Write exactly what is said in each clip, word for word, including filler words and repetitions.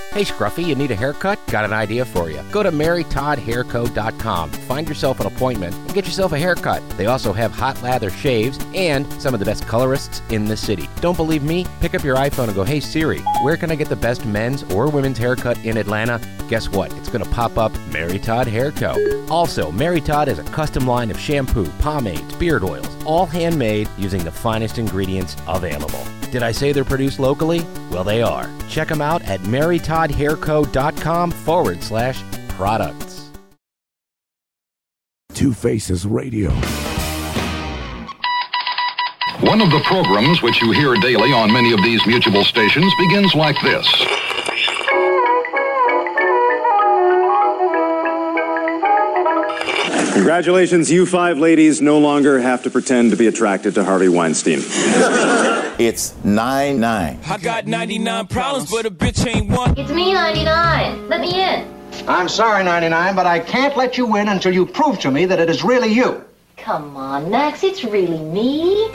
Hey, Scruffy, you need a haircut? Got an idea for you. Go to mary todd hair co dot com, find yourself an appointment, and get yourself a haircut. They also have hot lather shaves and some of the best colorists in the city. Don't believe me? Pick up your iPhone and go, hey, Siri, where can I get the best men's or women's haircut in Atlanta? Guess what? It's going to pop up Mary Todd Hair Co. Also, Mary Todd has a custom line of shampoo, pomades, beard oils, all handmade using the finest ingredients available. Did I say they're produced locally? Well, they are. Check them out at mary todd hair co dot com forward slash products. Two Faces Radio. One of the programs which you hear daily on many of these mutual stations begins like this. Congratulations, you five ladies no longer have to pretend to be attracted to Harvey Weinstein. It's nine nine. I got ninety-nine problems, but a bitch ain't one. It's me, ninety-nine. Let me in. I'm sorry, ninety-nine, but I can't let you in until you prove to me that it is really you. Come on, Max, it's really me.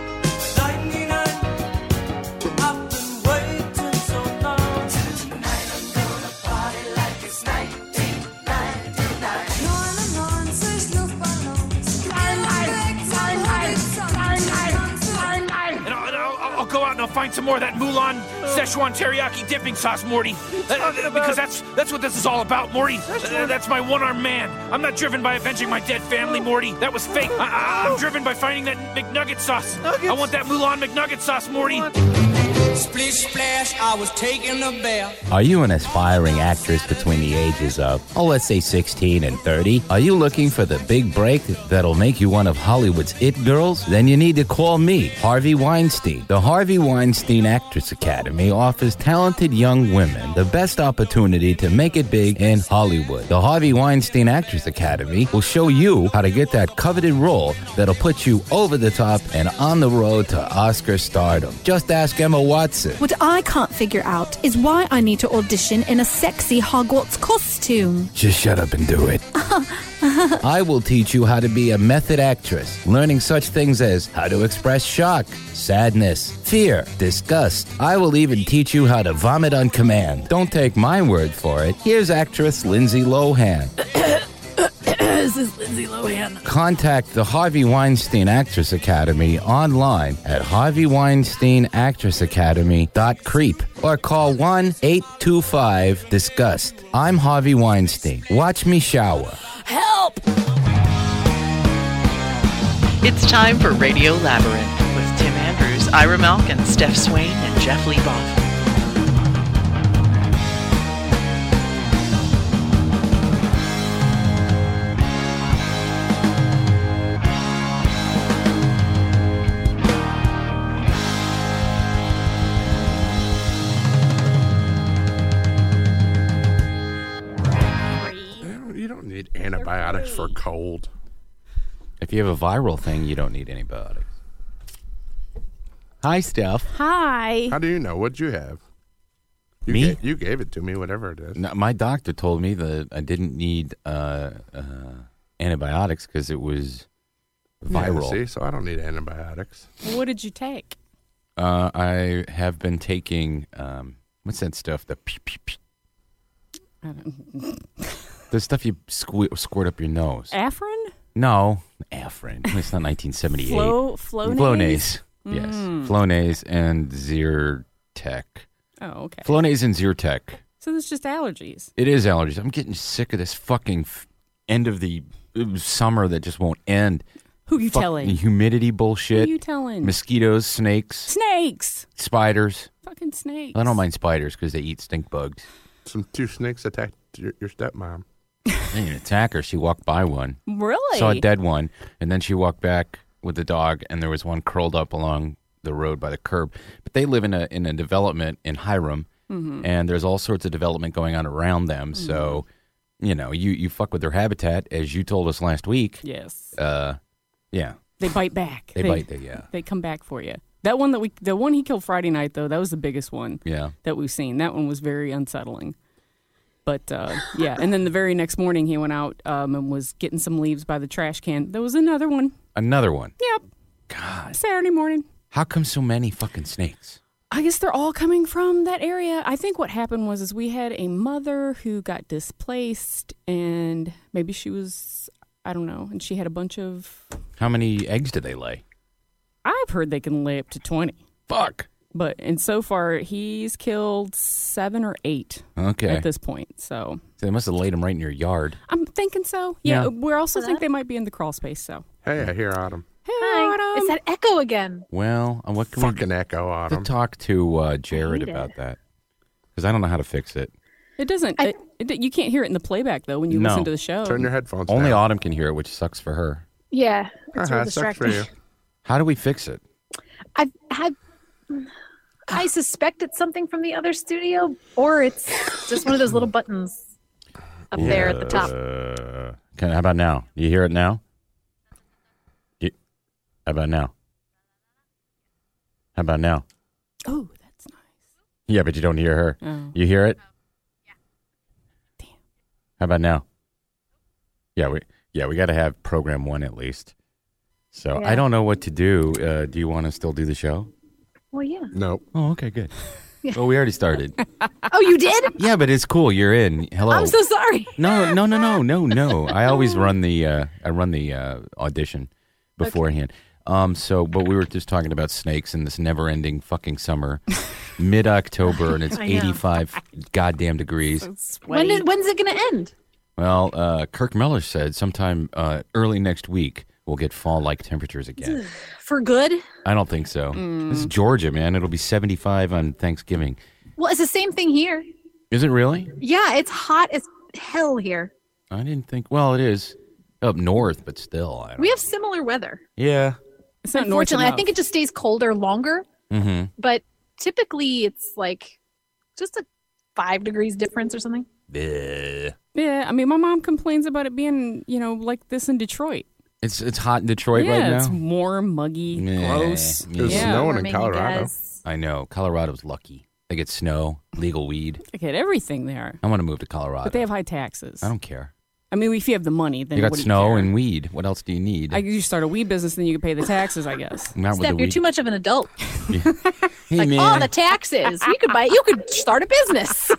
Find some more of that Mulan Szechuan teriyaki dipping sauce, Morty. Uh, because that's that's what this is all about, Morty. Uh, that's my one-armed man. I'm not driven by avenging my dead family, Morty. That was fake. I, I, I'm driven by finding that McNugget sauce. I want that Mulan McNugget sauce, Morty. Splish splash, I was taking a bath. Are you an aspiring actress between the ages of, oh, let's say sixteen and thirty? Are you looking for the big break that'll make you one of Hollywood's it girls? Then you need to call me, Harvey Weinstein. The Harvey Weinstein Actress Academy offers talented young women the best opportunity to make it big in Hollywood. The Harvey Weinstein Actress Academy will show you how to get that coveted role that'll put you over the top and on the road to Oscar stardom. Just ask Emma Watson. What I can't figure out is why I need to audition in a sexy Hogwarts costume. Just shut up and do it. I will teach you how to be a method actress, learning such things as how to express shock, sadness, fear, disgust. I will even teach you how to vomit on command. Don't take my word for it. Here's actress Lindsay Lohan. This is Lindsay Lohan. Contact the Harvey Weinstein Actress Academy online at harvey weinstein actress academy dot creep or call one eight two five disgust. I'm Harvey Weinstein. Watch me shower. Help! It's time for Radio Labyrinth with Tim Andrews, Ira Malkin, Steph Swain, and Jeff Leboff. Antibiotics for cold. If you have a viral thing, you don't need antibiotics. Hi, Steph. Hi. How do you know? What'd you have? You Me? Gave, you gave it to me, whatever it is. No, my doctor told me that I didn't need uh, uh, antibiotics because it was viral. Yeah, see, so I don't need antibiotics. What did you take? Uh, I have been taking, um, what's that stuff? The pee, pee, pee. I don't The stuff you squirt, squirt up your nose. Afrin? No, Afrin. It's not nineteen seventy-eight. Flo, Flonase? Flonase. Mm. Yes. Flonase and Zyrtec. Oh, okay. Flonase and Zyrtec. So it's just allergies. It is allergies. I'm getting sick of this fucking f- end of the uh, summer that just won't end. Who you Fuck telling? Humidity bullshit. Who you telling? Mosquitoes, snakes. Snakes. Spiders. Fucking snakes. I don't mind spiders because they eat stink bugs. Some two snakes attacked your, your stepmom. They didn't attack her. She walked by one. Really? Saw a dead one. And then she walked back with the dog, and there was one curled up along the road by the curb. But they live in a in a development in Hiram, mm-hmm. and there's all sorts of development going on around them. Mm-hmm. So, you know, you, you fuck with their habitat, as you told us last week. Yes. Uh, yeah. They bite back. They, they bite, they, yeah. They come back for you. That one that we, the one he killed Friday night, though, that was the biggest one yeah. that we've seen. That one was very unsettling. But, uh, yeah, and then the very next morning he went out um, and was getting some leaves by the trash can. There was another one. Another one? Yep. God. Saturday morning. How come so many fucking snakes? I guess they're all coming from that area. I think what happened was is we had a mother who got displaced, and maybe she was, I don't know, and she had a bunch of... How many eggs do they lay? I've heard they can lay up to twenty. Fuck. But, and so far, he's killed seven or eight okay. at this point, so... So they must have laid them right in your yard. I'm thinking so. Yeah, Yeah. we also think they might be in the crawl space, so... Hey, I hear Autumn. Hey, Hi. Autumn. It's that echo again. Well, uh, what can Fucking we echo, to Autumn. talk to uh, Jared hate about it. that? Because I don't know how to fix it. It doesn't... I- It, it, you can't hear it in the playback, though, when you No. listen to the show. Turn your headphones Only down. Autumn can hear it, which sucks for her. Yeah, it's Uh-huh, real it sucks for distracting. you. How do we fix it? I've had. I suspect it's something from the other studio, or it's just one of those little buttons up there at the top. Uh, can, how about now? You hear it now? You, how about now? How about now? Oh, that's nice. Yeah, but you don't hear her. Oh. You hear it? Yeah. Damn. How about now? Yeah, we yeah we got to have program one at least. So Yeah. I don't know what to do. Uh, do you want to still do the show? Well, yeah. Nope. Oh, okay, good. Yeah. Well, we already started. Oh, you did? Yeah, but it's cool. You're in. Hello. I'm so sorry. No, no, no, no, no, no. I always run the uh, I run the uh, audition beforehand. Um, so, but we were just talking about snakes in this never-ending fucking summer, mid-October, and it's I know. eighty-five goddamn degrees. When is, when's it going to end? Well, uh, Kirk Miller said sometime uh, early next week we'll get fall-like temperatures again. For good? I don't think so. This is Georgia, man. It'll be seventy-five on Thanksgiving. Well, it's the same thing here. Is it really? Yeah, it's hot as hell here. I didn't think. Well, it is up north, but still. I don't We have similar weather. Yeah. It's not north Unfortunately, I enough. think it just stays colder longer, Mm-hmm. but typically it's like just a five degrees difference or something. Bleh. Yeah, I mean, my mom complains about it being, you know, like this in Detroit. It's it's hot in Detroit yeah, right now. it's warm, muggy, Meh. gross. There's Yeah. snowing in Warming, I Colorado. guess. I know. Colorado's lucky. They get snow, legal weed. They get everything there, I want to move to Colorado. but they have high taxes. I don't care. I mean, if you have the money, then You got what do snow care? and weed. What else do you need? I, you start a weed business, then you can pay the taxes, I guess. Not with Steph, the you're weed. too much of an adult. Hey, Like, man. oh, the taxes. You could buy. You could start a business.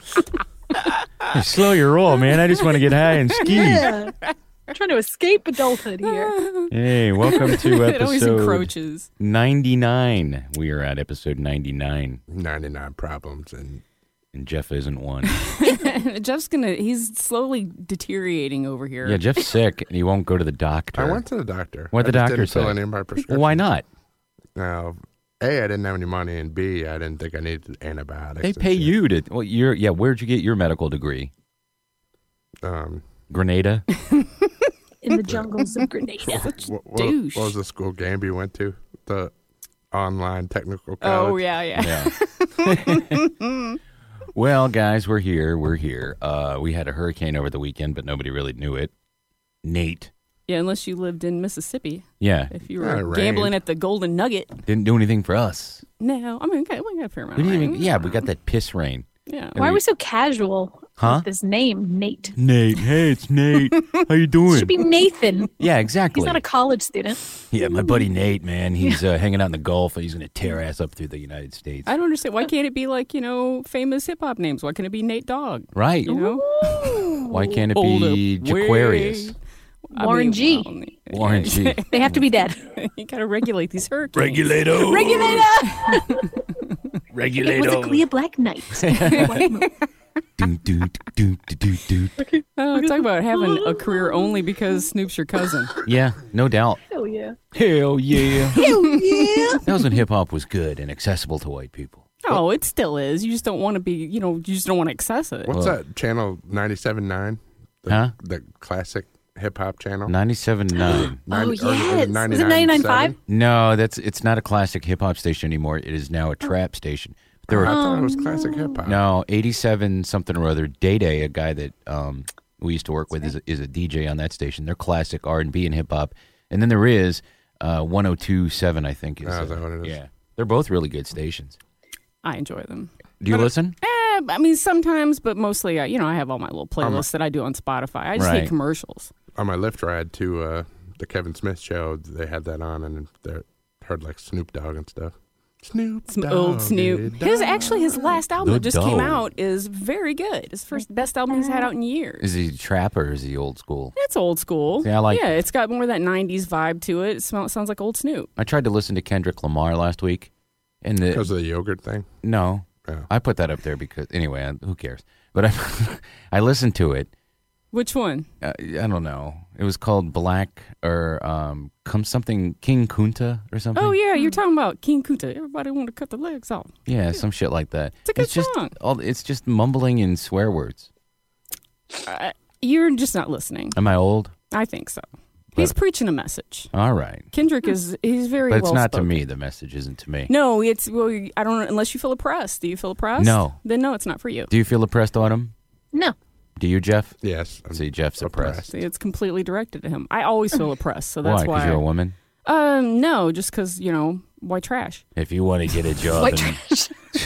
Hey, slow your roll, man. I just want to get high and ski. Yeah. I'm trying to escape adulthood here. Hey, welcome to It always episode encroaches. ninety-nine. We are at episode ninety-nine, ninety-nine problems. And and Jeff isn't one. Jeff's gonna, he's slowly deteriorating over here. Yeah, Jeff's sick, and he won't go to the doctor. I went to the doctor. What I the just doctor didn't fill say? any of my prescriptions. Well, why not? Now, A, I didn't have any money, and B, I didn't think I needed antibiotics. They and pay shit. you to. Well, you're yeah. Where'd you get your medical degree? Um, Grenada. In the jungles of Grenada. what, what, douche. what was the school Gamby went to? The online technical Oh, college. yeah, yeah. Yeah. Well, guys, we're here. We're here. Uh, we had a hurricane over the weekend, but nobody really knew it. Nate. Yeah, unless you lived in Mississippi. Yeah. If you Yeah, were it gambling rained. at the Golden Nugget. Didn't do anything for us. No, I mean, we got, we got a fair amount We of didn't rain. even, yeah, we got that piss rain. Yeah. Why are we so casual Huh? with this name, Nate? Nate. Hey, it's Nate. How you It doing? should be Nathan. Yeah, exactly. He's not a college student. Yeah, my buddy Nate, man, he's uh, hanging out in the Gulf, and he's going to tear ass up through the United States. I don't understand. Why can't it be like, you know, famous hip hop names? Why can't it be Nate Dogg? Right. You know? Why can't it Hold be up, way. Jaquarius? I Warren mean, G. well, Warren G. They have to be dead. You got to regulate these hurricanes. Regulator. Regulator. Regulator. It was a clear black night. Doo, doo, doo, doo, doo, doo. Oh, talk about having a career only because Snoop's your cousin. Yeah, no doubt. Hell yeah. Hell yeah. Hell yeah. That was when hip hop was good and accessible to white people. Oh, it still is. You just don't want to be, you know, you just don't want to access it. What's Well- that channel, ninety-seven point nine? The, Huh? The classic hip-hop channel? ninety-seven point nine. Nine- Oh, or is it yes. Was it ninety-nine ninety-nine point point five? seven? No, that's it's not a classic hip hop station anymore. It is now a trap station. There Oh, I were thought it was classic hip-hop. no eighty-seven something or other. Day Day, a guy that um, we used to work with, is a, is a D J on that station. They're classic R and B and hip hop. And then there is uh, one oh two point seven, I think. Is, Oh, is uh, that what it is? Yeah, they're both really good stations. I enjoy them. Do you listen? Eh, I mean, sometimes, but mostly, uh, you know, I have all my little playlists that I do on Spotify. I just Right. hate commercials. On my Lyft ride to uh, the Kevin Smith show, they had that on, and they heard like Snoop Dogg and stuff. Snoop Some Dogg, old Snoop. His actually his last album The that just came Dog. out is very good. His first best album he's had out in years. Is he trap or is he old school? It's old school. See, I like yeah, it's got more of that nineties vibe to it. It smells, sounds like old Snoop. I tried to listen to Kendrick Lamar last week. And the, Because of the yogurt thing? No. Oh. I put that up there because, anyway, I- who cares? But I, I listened to it. Which one? Uh, I don't know. It was called Black or um, come something King Kunta or something. Oh yeah, you're talking about King Kunta. Everybody want to cut the legs off. Yeah, some shit like that. It's a good just song. all. It's just mumbling and swear words. Uh, you're just not listening. Am I old? I think so. He's But- preaching a message. All right, Kendrick is he's very but it's well not to spoken. me. The message isn't to me. No, it's well. I don't unless you feel oppressed. Do you feel oppressed? No. Then no, it's not for you. Do you feel oppressed, Autumn? No. Do you, Jeff? Yes. See, Jeff's oppressed. See, it's completely directed to him. I always feel oppressed, so that's why? why. Because you're a woman. Um, no, just because you know white trash. If you want to get a job, White in- trash.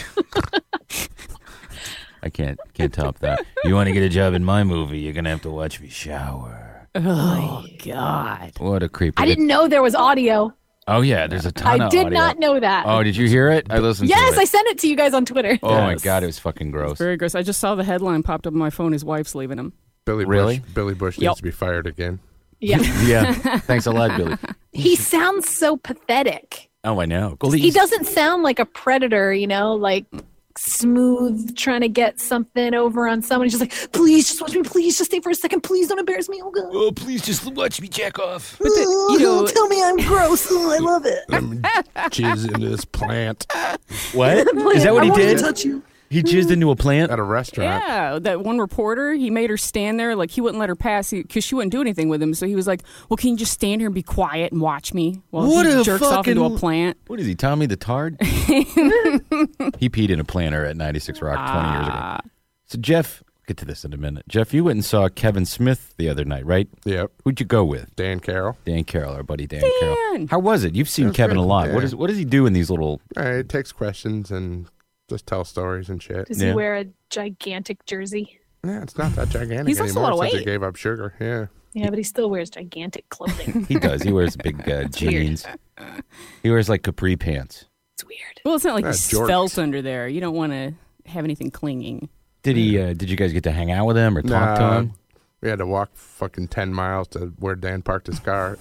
I can't can't top that. You want to get a job in my movie? You're gonna have to watch me shower. Oh God! What a creep! I didn't know there was audio. Oh yeah, there's a ton I of did audio. not know that. Oh, did you hear it? I listened yes, to it. I sent it to you guys on Twitter. Oh my Yes. god, it was fucking gross. Very gross. I just saw the headline popped up on my phone. His wife's leaving him. Billy Really? Bush, Billy Bush Yep. needs to be fired again. Yeah. Yeah, thanks a lot, Billy. He sounds so pathetic. Oh, I know. Well, He he's- doesn't sound like a predator, you know, like smooth, trying to get something over on someone. He's just like, please, just watch me. Please, just stay for a second. Please don't embarrass me. Oh, God. Oh, please just watch me jack off. But the, you know, tell me I'm gross. Oh, I love it. Jizz into this plant What? Is that what he I want to did? touch you. He jizzed into a plant? at a restaurant. yeah, that one reporter, he made her stand there, like he wouldn't let her pass because she wouldn't do anything with him. So he was like, "Well, can you just stand here and be quiet and watch me while What he a jerks off into a fucking- plant?" What is he, Tommy the Tard? He peed in a planter at ninety-six Rock twenty years ago. Ah. So, Jeff, get to this in a minute. Jeff, you went and saw Kevin Smith the other night, right? Yep. Who'd you go with? Dan Carroll. Dan Carroll, our buddy Dan, Dan! Carroll. How was it? You've seen It was Kevin a good, lot. yeah. What, is, what does he do in these little... Uh, he takes questions and just tell stories and shit. Does Yeah. he wear a gigantic jersey? Yeah, it's not that gigantic He's lost a anymore lot of since he weight. gave up sugar. Yeah. Yeah, but he still wears gigantic clothing. He does. He wears big uh, weird. jeans. He wears like capri pants. It's weird. Well, it's not like Ah, he's jorts. felt under there. You don't want to have anything clinging. Did he? Uh, did you guys get to hang out with him or talk to Nah, him? We had to walk fucking ten miles to where Dan parked his car.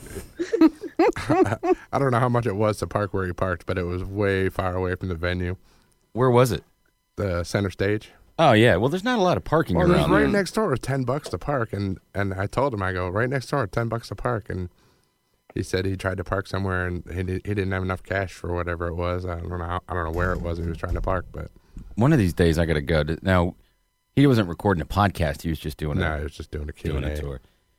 I don't know how much it was to park where he parked, but it was way far away from the venue, Where was it? the center stage. Oh yeah. Well, there's not a lot of parking Well, it was around right there. next door. It was ten bucks to park, and and I told him, I go, right next door, ten bucks to park, and he said he tried to park somewhere and he di- he didn't have enough cash for whatever it was. I don't know. How, I don't know where it was he was trying to park, but One of these days, I got to go. To, now, he wasn't recording a podcast. He was just doing no, a, he was just doing a Q doing and a A. tour.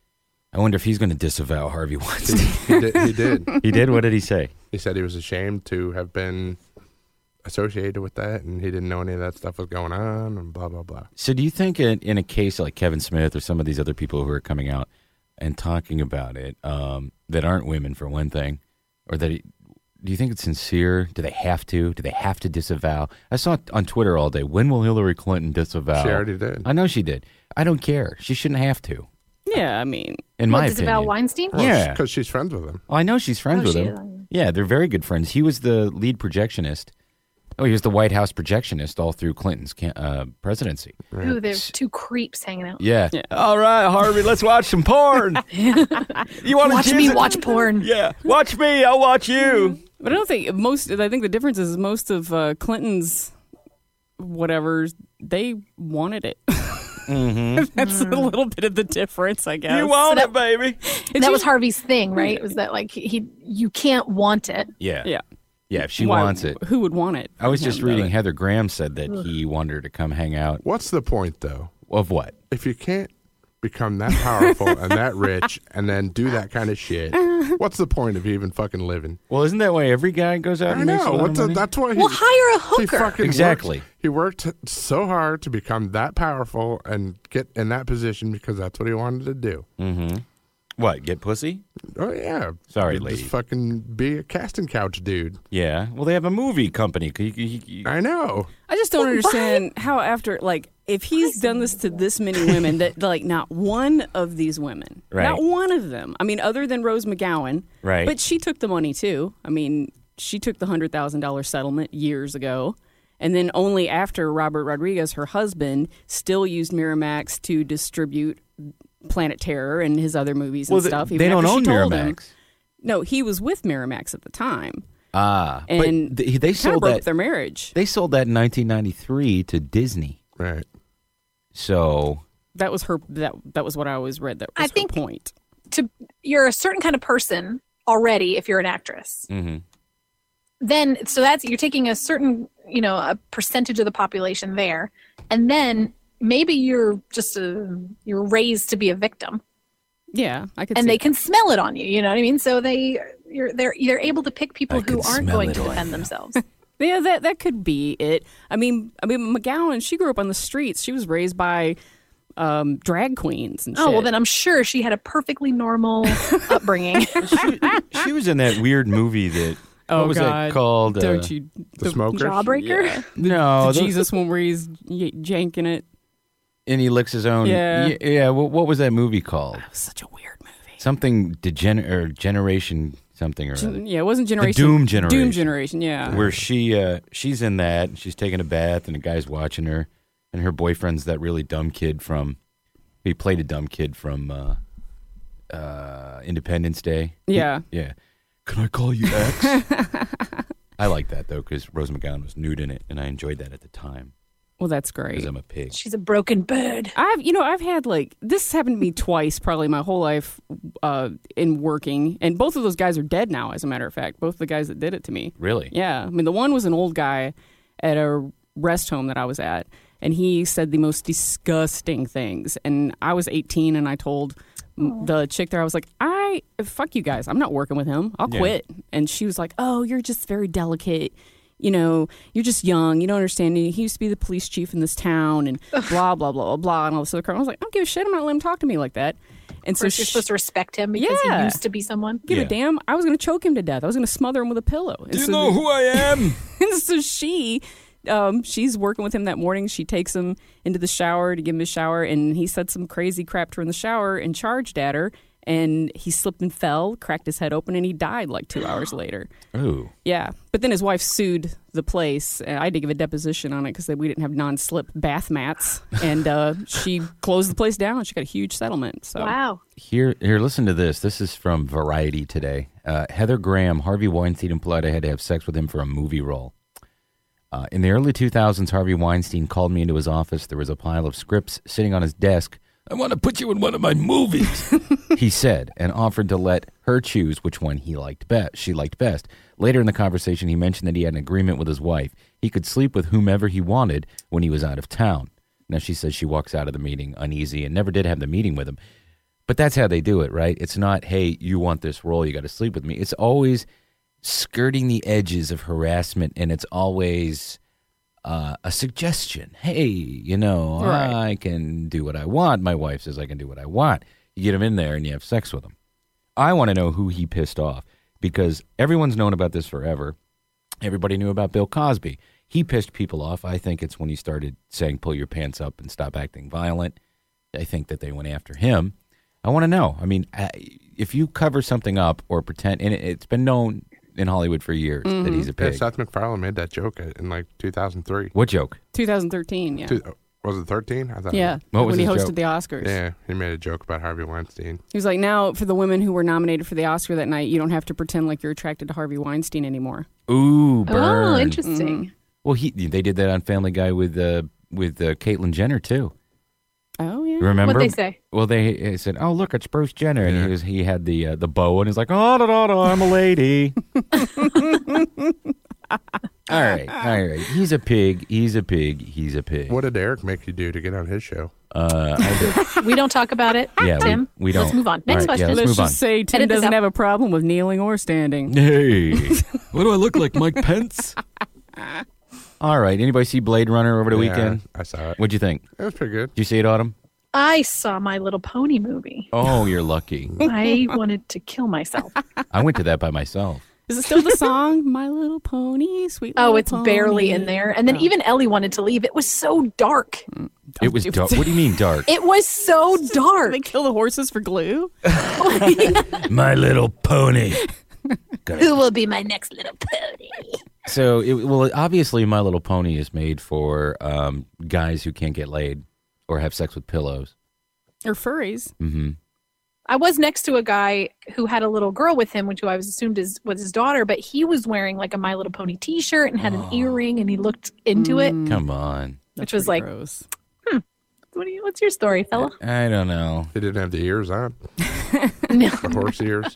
I wonder if he's going to disavow Harvey Weinstein. He did. He did. He did? What did he say? He said he was ashamed to have been associated with that, and he didn't know any of that stuff was going on, and blah blah blah. So do you think in, in a case like Kevin Smith or some of these other people who are coming out and talking about it um, that aren't women, for one thing, or that he, do you think it's sincere? Do they have to? Do they have to disavow? I saw it on Twitter all day. When will Hillary Clinton disavow? She already did. I know she did. I don't care. She shouldn't have to, Yeah, I mean, in What, my disavow opinion. Weinstein? Well, Yeah. because she's friends with him. Oh, I know she's friends Oh, with she him. is. Yeah, they're very good friends. He was the lead projectionist. Oh, he was the White House projectionist all through Clinton's can- uh, presidency. Ooh, there's two creeps hanging out. Yeah. Yeah. All right, Harvey, let's watch some porn. You want Watch me watch porn. Yeah. Watch me, I'll watch you. but I don't think most. I think the difference is most of uh, Clinton's whatever they wanted it. Mm-hmm. That's a little bit of the difference, I guess. You want So it, baby. That was Harvey's thing, right? Was that like he, he you can't want it. Yeah. Yeah. Yeah, if she Why- wants it. Who would want it? I was from just him, reading though? Heather Graham said that he wanted her to come hang out. What's the point, though? Of what? If you can't become that powerful and that rich and then do that kind of shit, what's the point of even fucking living? Well, isn't that why every guy goes out I and makes a know. lot What of the, money? that's why he, Well, hire a he hooker. fucking Exactly. Worked, he worked so hard to become that powerful and get in that position because that's what he wanted to do. Mm-hmm. What, get pussy? Oh yeah. Sorry, Just lady. fucking be a casting couch dude. Yeah. Well, they have a movie company. You- you- you- I know. I just don't Well, understand how after like if he's done this to this many women that like not one of these women, Right. not one of them. I mean, other than Rose McGowan, Right. But she took the money too. I mean, she took the one hundred thousand dollars settlement years ago. And then only after Robert Rodriguez, her husband, still used Miramax to distribute Planet Terror and his other movies and well, stuff. They don't own Miramax. Him, no, he was with Miramax at the time. Ah, and but they, they sold broke that, their marriage. They sold that in nineteen ninety-three to Disney. Right. So that was her. That that was what I always read. That was I think her point. To you're a certain kind of person already if you're an actress. Mm-hmm. Then so that's you're taking a certain you know a percentage of the population there, and then maybe you're just a you're raised to be a victim. Yeah, I could. And see they that. can smell it on you. You know what I mean? So they you're they're they're able to pick people I who could aren't smell going it to on defend you. themselves. Yeah, that that could be it. I mean, I mean, McGowan, she grew up on the streets. She was raised by um, drag queens and shit. Oh well, then I'm sure she had a perfectly normal upbringing. she, she was in that weird movie that. Oh, what was God. that called? Don't uh, you? The Smoker? Jawbreaker? Yeah. No, the the- Jesus one where he's y- janking it. And he licks his own. Yeah. Yeah. yeah what, what was that movie called? That was such a weird movie. Something degener or generation something or other. Gen- yeah, it wasn't generation. The Doom Generation. Doom Generation. Yeah. Where she uh, she's in that and she's taking a bath and a guy's watching her and her boyfriend's that really dumb kid from he played a dumb kid from uh, uh, Independence Day. Yeah. He- yeah. Can I call you X? I like that though because Rose McGowan was nude in it and I enjoyed that at the time Well, that's great. because I'm a pig. She's a broken bird. I've, you know, I've had like this happened to me twice, probably my whole life, uh, in working, and both of those guys are dead now. As a matter of fact, both the guys that did it to me. Really? Yeah. I mean, the one was an old guy at a rest home that I was at, and he said the most disgusting things. And I was eighteen, and I told m the chick there, I was like, I fuck you guys. I'm not working with him. I'll Yeah. quit. And she was like, oh, you're just very delicate. You know, you're just young. You don't understand. He used to be the police chief in this town and blah, blah, blah, blah, blah, and all this other crap. I was like, I don't give a shit. I'm not letting him talk to me like that. And Of so course, you're she, supposed to respect him because Yeah. he used to be someone. give Yeah. a damn. I was going to choke him to death. I was going to smother him with a pillow. And Do you so know who I am? and so she, um, she's working with him that morning. She takes him into the shower to give him a shower, and he said some crazy crap to her in the shower and charged at her. And he slipped and fell, cracked his head open, and he died like two hours later. Ooh. Yeah. But then his wife sued the place. And I had to give a deposition on it because we didn't have non-slip bath mats. And uh, she closed the place down. She got a huge settlement. So Wow. Here, here. Listen to this. This is from Variety today. Uh, Heather Graham, Harvey Weinstein implied I had to have sex with him for a movie role. Uh, in the early two thousands, Harvey Weinstein called me into his office. There was a pile of scripts sitting on his desk. I want to put you in one of my movies, he said, and offered to let her choose which one he liked best. She liked best. Later in the conversation, he mentioned that he had an agreement with his wife. He could sleep with whomever he wanted when he was out of town. Now, she says she walks out of the meeting uneasy and never did have the meeting with him. But that's how they do it, right? It's not, hey, you want this role, you got to sleep with me. It's always skirting the edges of harassment, and it's always uh, a suggestion. Hey, you know, Right. I can do what I want. My wife says I can do what I want. You get him in there and you have sex with him. I want to know who he pissed off because everyone's known about this forever. Everybody knew about Bill Cosby. He pissed people off. I think it's when he started saying, pull your pants up and stop acting violent. I think that they went after him. I want to know. I mean, uh, if you cover something up or pretend, and it, it's been known in Hollywood for years that he's a Yeah, pig. Seth MacFarlane made that joke in like two thousand three. What joke? twenty thirteen, yeah. Two, was it thirteen? I thought. Yeah, What was when he his hosted joke? the Oscars. Yeah, he made a joke about Harvey Weinstein. He was like, now for the women who were nominated for the Oscar that night, you don't have to pretend like you're attracted to Harvey Weinstein anymore. Ooh, burn. Oh, interesting. Well, he they did that on Family Guy with uh, with uh, Caitlyn Jenner too. Oh, yeah. Remember? What'd they say? Well, they, they said, "Oh, look, it's Bruce Jenner," and he was he had the uh, the bow, and he's like, "Oh, da, da, da, I'm a lady." all right, all right. He's a pig. He's a pig. He's a pig. What did Eric make you do to get on his show? Uh, I did. We don't talk about it, Yeah, we- Tim. we don't. Let's move on. Next All right, yeah, question. let's Let's move just on. say Tim Edit this doesn't out. have a problem with kneeling or standing. Hey, what do I look like, Mike Pence? All right. Anybody see Blade Runner over the Yeah, weekend? I saw it. What'd you think? It was pretty good. Did you see it, Autumn? I saw My Little Pony movie. Oh, you're lucky. I wanted to kill myself. I went to that by myself. Is it still the song, My Little Pony, Sweet Little Oh, it's Pony? barely in there. And then Oh. even Ellie wanted to leave. It was so dark. It was dark. What do you mean dark? It was so dark. They kill the horses for glue? My Little Pony. Who will be my next little pony? So, it, well, obviously, My Little Pony is made for um, guys who can't get laid or have sex with pillows. Or furries. Mm-hmm. I was next to a guy who had a little girl with him, which I was assumed is, was his daughter, but he was wearing like a My Little Pony t-shirt and had an earring, and he looked into it. Come on. Which was like, gross. hmm, what do you, what's your story, fella? I don't know. They didn't have the ears on. No. The horse ears.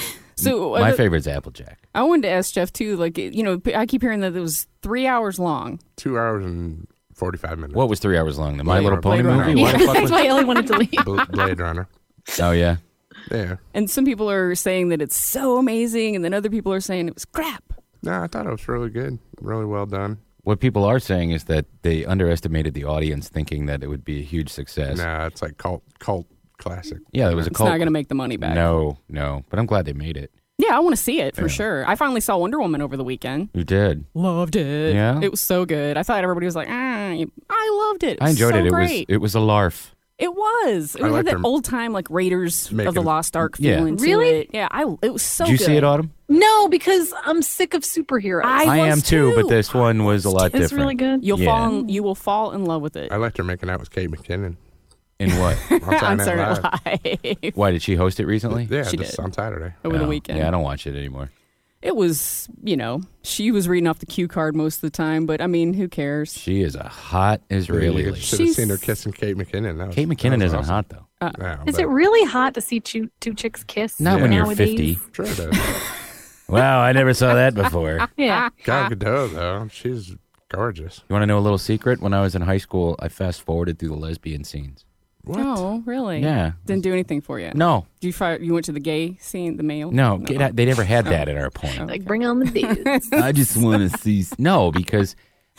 So My uh, favorite's Applejack. I wanted to ask Jeff, too, like, you know, I keep hearing that it was three hours long. Two hours and forty-five minutes. What was three hours long? The My Blade Little Runner. Pony Blade Runner. movie? Why the Yeah, fuck that's was- why Ellie wanted to leave. Bl- Blade Runner. Oh, yeah. Yeah. And some people are saying that it's so amazing, and then other people are saying it was crap. No, I thought it was really good. Really well done. What people are saying is that they underestimated the audience, thinking that it would be a huge success. Nah, it's like cult cult classic. Yeah, it was a It's cult. not going to make the money back. No, no. But I'm glad they made it. Yeah, I want to see it for Yeah. sure. I finally saw Wonder Woman over the weekend. You did. Loved it. Yeah? It was so good. I thought everybody was like, ah, I loved it. It I was enjoyed so it. It great. was it was a larf. It was. It I had liked that her old time like Raiders of the making- Lost Ark Yeah. feeling to Really? it. Yeah, I. It was so Did you good. see it, Autumn? No, because I'm sick of superheroes. I, I was am too, but too. this one was a lot it's different. really good. You'll Yeah. fall. In, you will fall in love with it. I liked her making out with Kate McKinnon. In what? On I'm Saturday sorry Night to Live. lie. Why did she host it recently? Yeah, She just did. on Saturday. Over the Oh, weekend. Yeah, I don't watch it anymore. It was, you know, she was reading off the cue card most of the time, but I mean, who cares? She is a hot Israeli You lady. should have She's- seen her kissing Kate McKinnon. That was, Kate that McKinnon was isn't awesome. hot though. No, Is but- it really hot to see two, two chicks kiss? Not when you're nowadays? fifty. Sure it is. Wow, I never saw that before. Yeah. Gal Gadot, though, she's gorgeous. You want to know a little secret? When I was in high school, I fast forwarded through the lesbian scenes. What? Oh, really? Yeah. Didn't do anything for you. No, Did you fi- you went to the gay scene, the male? no, get out- they never had that in our porn. Like, bring on the dudes. I just want to see. No, because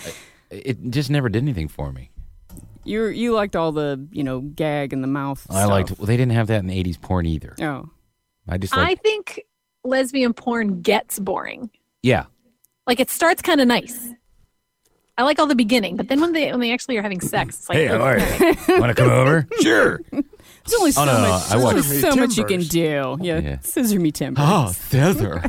it just never did anything for me. You you liked all the you know gag in the mouth. I liked. Well, they didn't have that in eighties porn either. Oh, I just I like. think lesbian porn gets boring. Yeah. Like, it starts kind of nice. I like all the beginning, but then when they when they actually are having sex, it's like, Hey, ugh. all right. Want to come over? Sure. there's only so Oh, no, no, much. I there's only watched- so much you can Timbers. do. Yeah, Yeah. scissor me timbers. Oh, Cesar.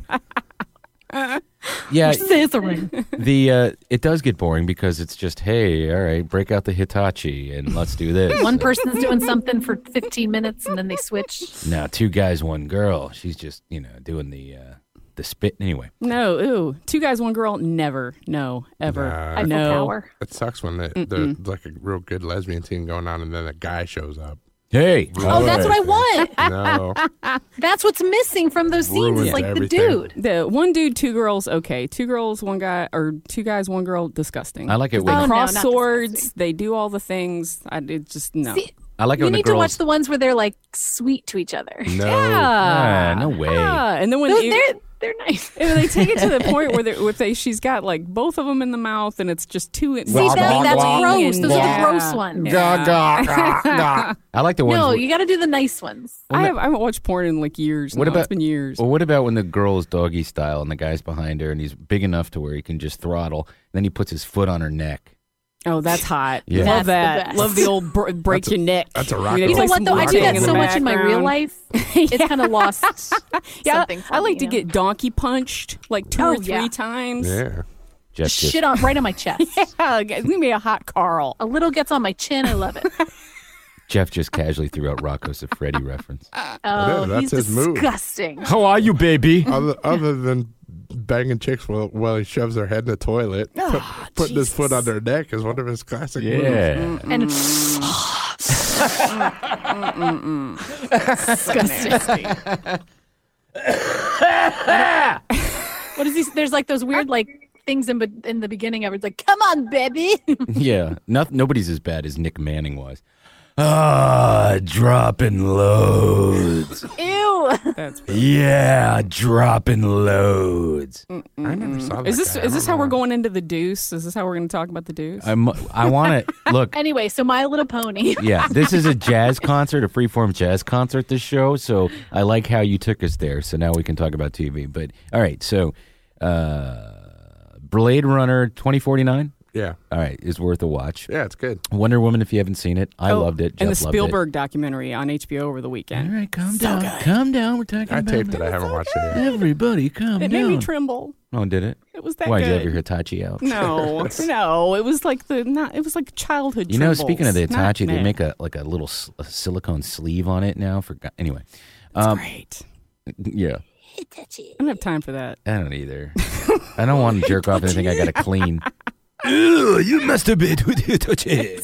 Yeah, Scissoring. the uh, it does get boring because it's just, hey, all right, break out the Hitachi and let's do this. One person's doing something for fifteen minutes, and then they switch. Now, two guys, one girl. She's just, you know, doing the uh, the spit. Anyway, No, ooh, two guys, one girl. Never, no, ever. Nah. Eiffel no. Tower. It sucks when the, there's like a real good lesbian scene going on and then a guy shows up. hey. Oh, that's what I want. No. That's what's missing from those scenes. Ruins Is like everything. the dude. The one dude, two girls, okay. Two girls, one guy, or two guys, one girl, disgusting. I like it They when Oh, no, cross not swords. disgusting. They do all the things. I it just no. See, I like it you when the need girls. to watch the ones where they're like sweet to each other. No. Ah, no way. Ah, and then when Those- you- they're they're nice. and they take it to the point where they, if they, she's got like both of them in the mouth, and it's just two. See, that, that's gross. Those are Yeah. the gross ones. I like the ones. No, where- you got to do the nice ones. I have I haven't watched porn in like years. What now. about It's been years. Well, what about when the girl's doggy style and the guy's behind her and he's big enough to where he can just throttle, and then he puts his foot on her neck. Oh, that's hot. Yeah. Love That's the that. best. Love the old br- break your neck. That's a rock They and You know play what some though? I do rock that in so the much in my real background. life. It's kind of lost. Yeah, something for I like me, to you get know? donkey punched like two Oh, or three yeah. times. Yeah. Jeff just, Shit on right on my chest. Yeah, give me a hot Carl. A little gets on my chin. I love it. Jeff just casually threw out Rocco Siffredi reference. Oh, that's he's his move. disgusting. How are you, baby? Other, other than banging chicks while, while he shoves their head in the toilet, put, putting his foot on their neck is one of his classic moves. Yeah. And Disgusting. what is he? There's like those weird like things in be- in the beginning of it. It's like, come on, baby. Yeah. No, nobody's as bad as Nick Manning was. Ah, dropping loads. Ew. That's Yeah, dropping loads. I never saw that Is this guy. I is this don't how we're know. going into the deuce? Is this how we're going to talk about the deuce? I'm, I want to look. Anyway, so My Little Pony. Yeah, this is a jazz concert, a freeform jazz concert, this show. So I like how you took us there. So now we can talk about T V. But all right, so uh, Blade Runner twenty forty-nine? Yeah. All right, it's worth a watch. Yeah, it's good. Wonder Woman, if you haven't seen it, I Oh, loved it. Jeff and the loved Spielberg documentary on H B O over the weekend. All right, calm So down. good. Calm down. We're talking I about taped it. I haven't watched it yet. Everybody, calm It down. made me tremble. Oh, did it? It was that Why, did you good. have your Hitachi out? No, no, it was like the not. It was like childhood. You know, trembles. speaking of the Not Hitachi, they mad. make a like a little s- a silicone sleeve on it now. For anyway, um, great. Yeah, I don't have time for that. I don't either. I don't want to jerk off anything I got to clean. Ew, you masturbate with Hitachi.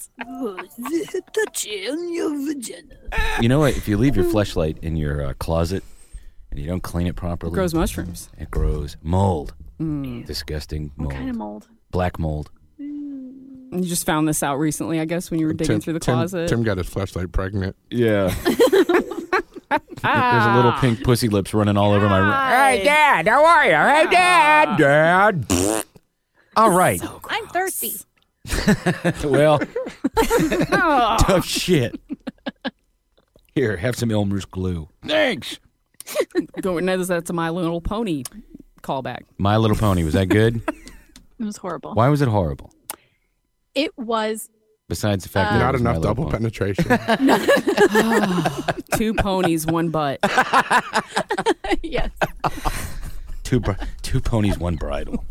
You know what? If you leave your fleshlight in your uh, closet and you don't clean it properly, It grows mushrooms. It grows mold. Mm. Disgusting mold. What kind of mold? Black mold. You just found this out recently, I guess, when you were digging Tim, through the Tim- closet. Tim got his flashlight pregnant. Yeah. There's a little pink pussy lips running all over my room. Hey, Dad, how are you? Hey, Dad. Dad. All right. I'm thirsty. Well, tough shit. Here, have some Elmer's glue. Thanks. Don't know that's a My Little Pony callback. My Little Pony, was that good? It was horrible. Why was it horrible? It was Besides the fact that Not it was My enough Little double Pony. penetration. Two ponies, one butt. yes. Two, br- two ponies, one bridle.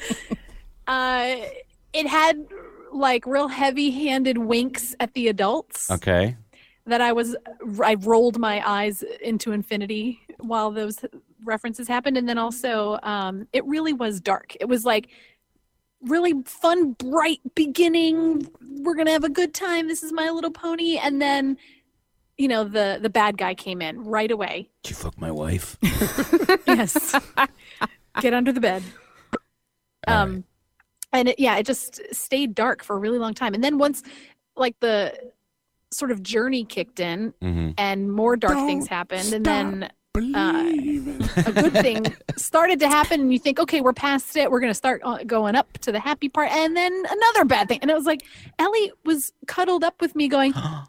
Uh, it had like real heavy-handed winks at the adults Okay. that I was I rolled my eyes into infinity while those references happened, and then also um, it really was dark. It was like really fun, bright beginning. We're gonna have a good time. This is My Little Pony, and then you know the the bad guy came in right away. Did you fuck my wife? Yes. Get under the bed. All Um, right. and it, yeah, it just stayed dark for a really long time. And then once, like the sort of journey kicked in, Mm-hmm. and more dark things happened, and then uh, a good thing started to happen, and you think, okay, we're past it. We're gonna start uh, going up to the happy part, and then another bad thing. And it was like Ellie was cuddled up with me, going,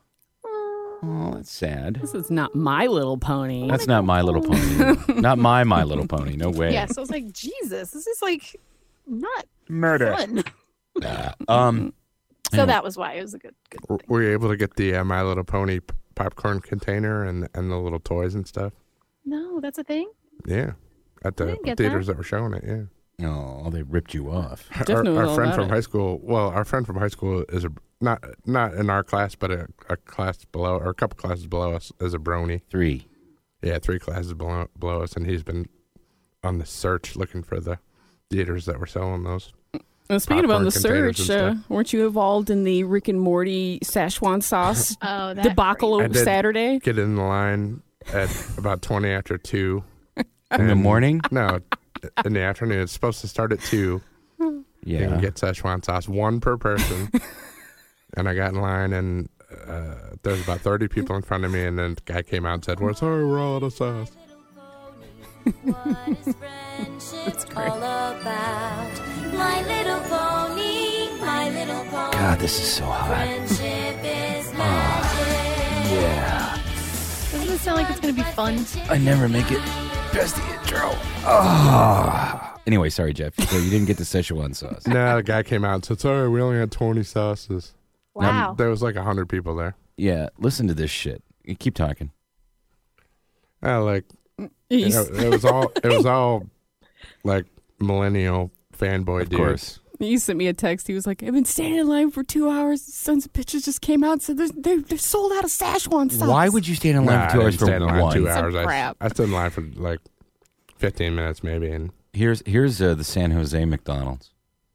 Oh, that's sad. This is not My Little Pony. That's not My Little Pony. Not my My Little Pony. No way. yeah. So I was like, Jesus, this is like not Murder. fun. Nah. Um. So anyway. that was why it was a good, good. W- Were you able to get the uh, My Little Pony p- popcorn container and and the little toys and stuff? No, that's a thing. Yeah, at the didn't get theaters that. that. were showing it. Yeah. Oh, they ripped you off. Our, Definitely our all friend about from it. high school. Well, our friend from high school is a not not in our class, but a, a class below or a couple classes below us is a brony. Three. Yeah, three classes below, below us, and he's been on the search looking for the theaters that were selling those. And speaking about popcorn the containers search, and uh, stuff. weren't you involved in the Rick and Morty Szechuan sauce Oh, that debacle I over did Saturday? Get in the line at about twenty after two. In the And- morning? No, in the afternoon. It's supposed to start at two. You Yeah. can get Szechuan sauce, one per person. And I got in line, and uh, there was about thirty people in front of me, and then the guy came out and said, "We're sorry, we're all out of sauce." That's great. My little pony, my little pony. God, this is so hot. Friendship is magic. Yeah. Doesn't it sound like it's going to be fun? I never make it past the intro. Oh. Anyway, sorry, Jeff. So you didn't get the Szechuan sauce. No, the guy came out and said, "Sorry, we only had twenty sauces." Wow. Um, there was like a hundred people there. Yeah, listen to this shit. You keep talking. Uh, like you know, it was all it was all like millennial fanboy Of dudes. course. He sent me a text. He was like, I've been standing in line for two hours. Sons of bitches just came out and said they're, they're, they're sold out of Szechuan sauce. Why would you stand in line Nah, for two I hours didn't for stand in line one? two Some hours. I, crap. I stood in line for like fifteen minutes maybe, and Here's here's uh, the San Jose McDonald's.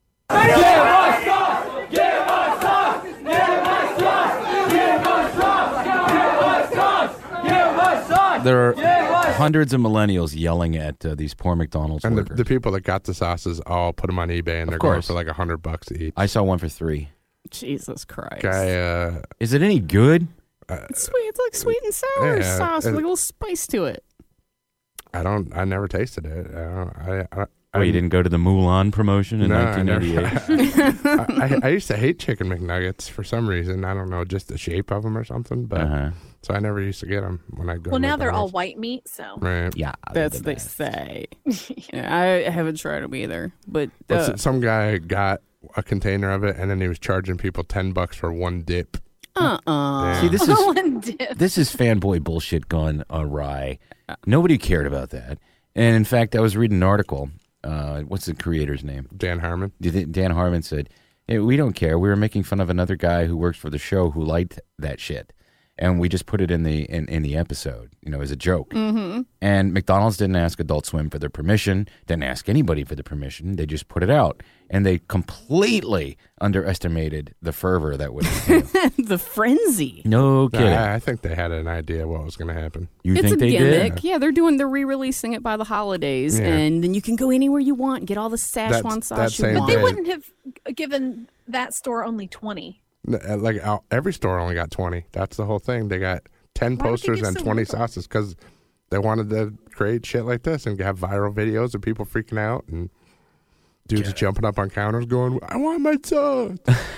There are hundreds of millennials yelling at uh, these poor McDonald's and the, workers. the people that got the sauces all put them on eBay, and Of they're going course. for like a hundred bucks each. I saw one for three. Jesus Christ. Guy, uh, Is it any good? It's sweet. It's like sweet and sour Yeah, sauce with it- a little spice to it. I don't. I never tasted it. I don't, I, I, Oh, you didn't go to the Mulan promotion in No, I never- nineteen eighty-eight? I, I, I used to hate chicken McNuggets for some reason. I don't know, just the shape of them or something. But Uh-huh. so I never used to get them when I go. Well, to now they're all McDonald's. white meat, so. Right. Yeah, That's what they say. Yeah, I haven't tried them either. But But uh, s- some guy got a container of it, and then he was charging people ten bucks for one dip. Uh-uh. See, this is One dip. this is fanboy bullshit gone awry. Nobody cared about that. And in fact, I was reading an article. Uh, what's the creator's name? Dan Harmon. Dan Harmon said, hey, we don't care. We were making fun of another guy who works for the show who liked that shit. And we just put it in the in, in the episode, you know, as a joke. Mm-hmm. And McDonald's didn't ask Adult Swim for their permission, didn't ask anybody for the permission. They just put it out. And they completely underestimated the fervor that would happen. The frenzy. No kidding. I, I think they had an idea what was going to happen. You It's think a they gimmick. did? Yeah, they're doing. They're re-releasing it by the holidays, Yeah. and then you can go anywhere you want and get all the Szechuan That's- sauce that you same want. They day. wouldn't have given that store only twenty. N- Like uh, every store only got twenty. That's the whole thing. They got ten Why would they posters give and so twenty little? sauces because they wanted to create shit like this and have viral videos of people freaking out and dudes jumping up on counters going, I want my sauce.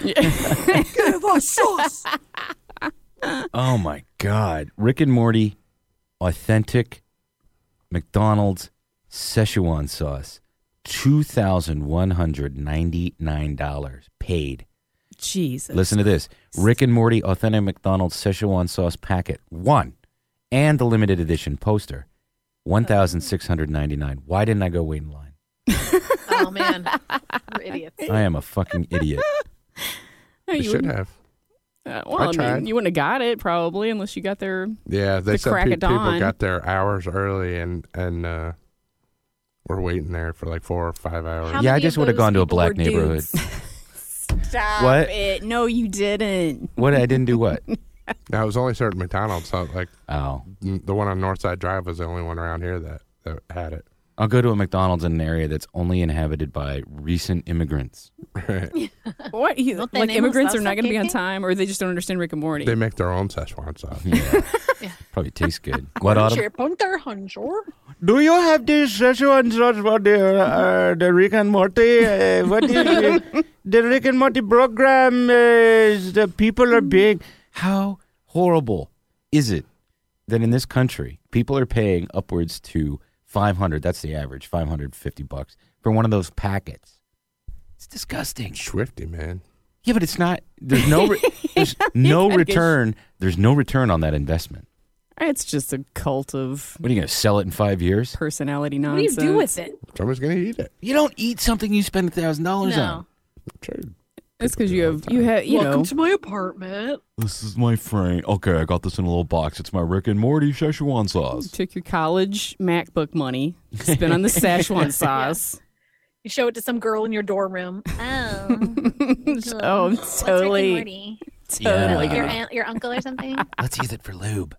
Give us sauce. Oh my God. Rick and Morty, authentic McDonald's Szechuan sauce, two thousand one hundred ninety-nine dollars paid. Jesus. Listen to this. Rick and Morty authentic McDonald's Szechuan sauce packet, one, and the limited edition poster, one thousand six hundred ninety-nine dollars. Why didn't I go wait in line? Oh man, we're idiots. I am a fucking idiot. Hey, They you should wouldn't- have. Uh, well, I I, mean, tried. you wouldn't have got it probably unless you got there. Yeah, they The said crack pe- of people dawn. got there hours early and, and uh, were waiting there for like four or five hours. How Yeah, I many just of would have those gone to a people black were neighborhood. dudes? Stop What? it! No, you didn't. What? I didn't do what? Now, it was only certain McDonald's. So like Oh. n- the one on Northside Drive was the only one around here that, that had it. I'll go to a McDonald's in an area that's only inhabited by recent immigrants. What? You, No like tenemos immigrants are salsa, not going to be on Keke? time, or they just don't understand Rick and Morty. They make their own Szechuan sauce. Yeah. Probably tastes good. What, Autumn? Chip on their huncher. Do you have this Szechuan sauce for the, uh, the Rick and Morty? Uh, what is it? The Rick and Morty program? Uh, the people are big. How horrible is it that in this country, people are paying upwards to five hundred, that's the average, five hundred fifty bucks for one of those packets? It's disgusting. Swifty, man. Yeah, but it's not, there's no, re- there's no return. There's no return on that investment. It's just a cult of What are you going to sell it in five years? personality What do nonsense. you do with it? Somebody's going to eat it. You don't eat something you spend a thousand dollars No. on. True. It's because you have you have you Welcome know to my apartment. This is my friend. Okay, I got this in a little box. It's my Rick and Morty Szechuan you sauce. took your college MacBook money, spent on the Szechuan sauce. You show it to some girl in your dorm room. Oh, Oh, I'm What's Rick and totally, Morty? totally. Your gonna- aunt, your uncle or something? Let's use it for lube.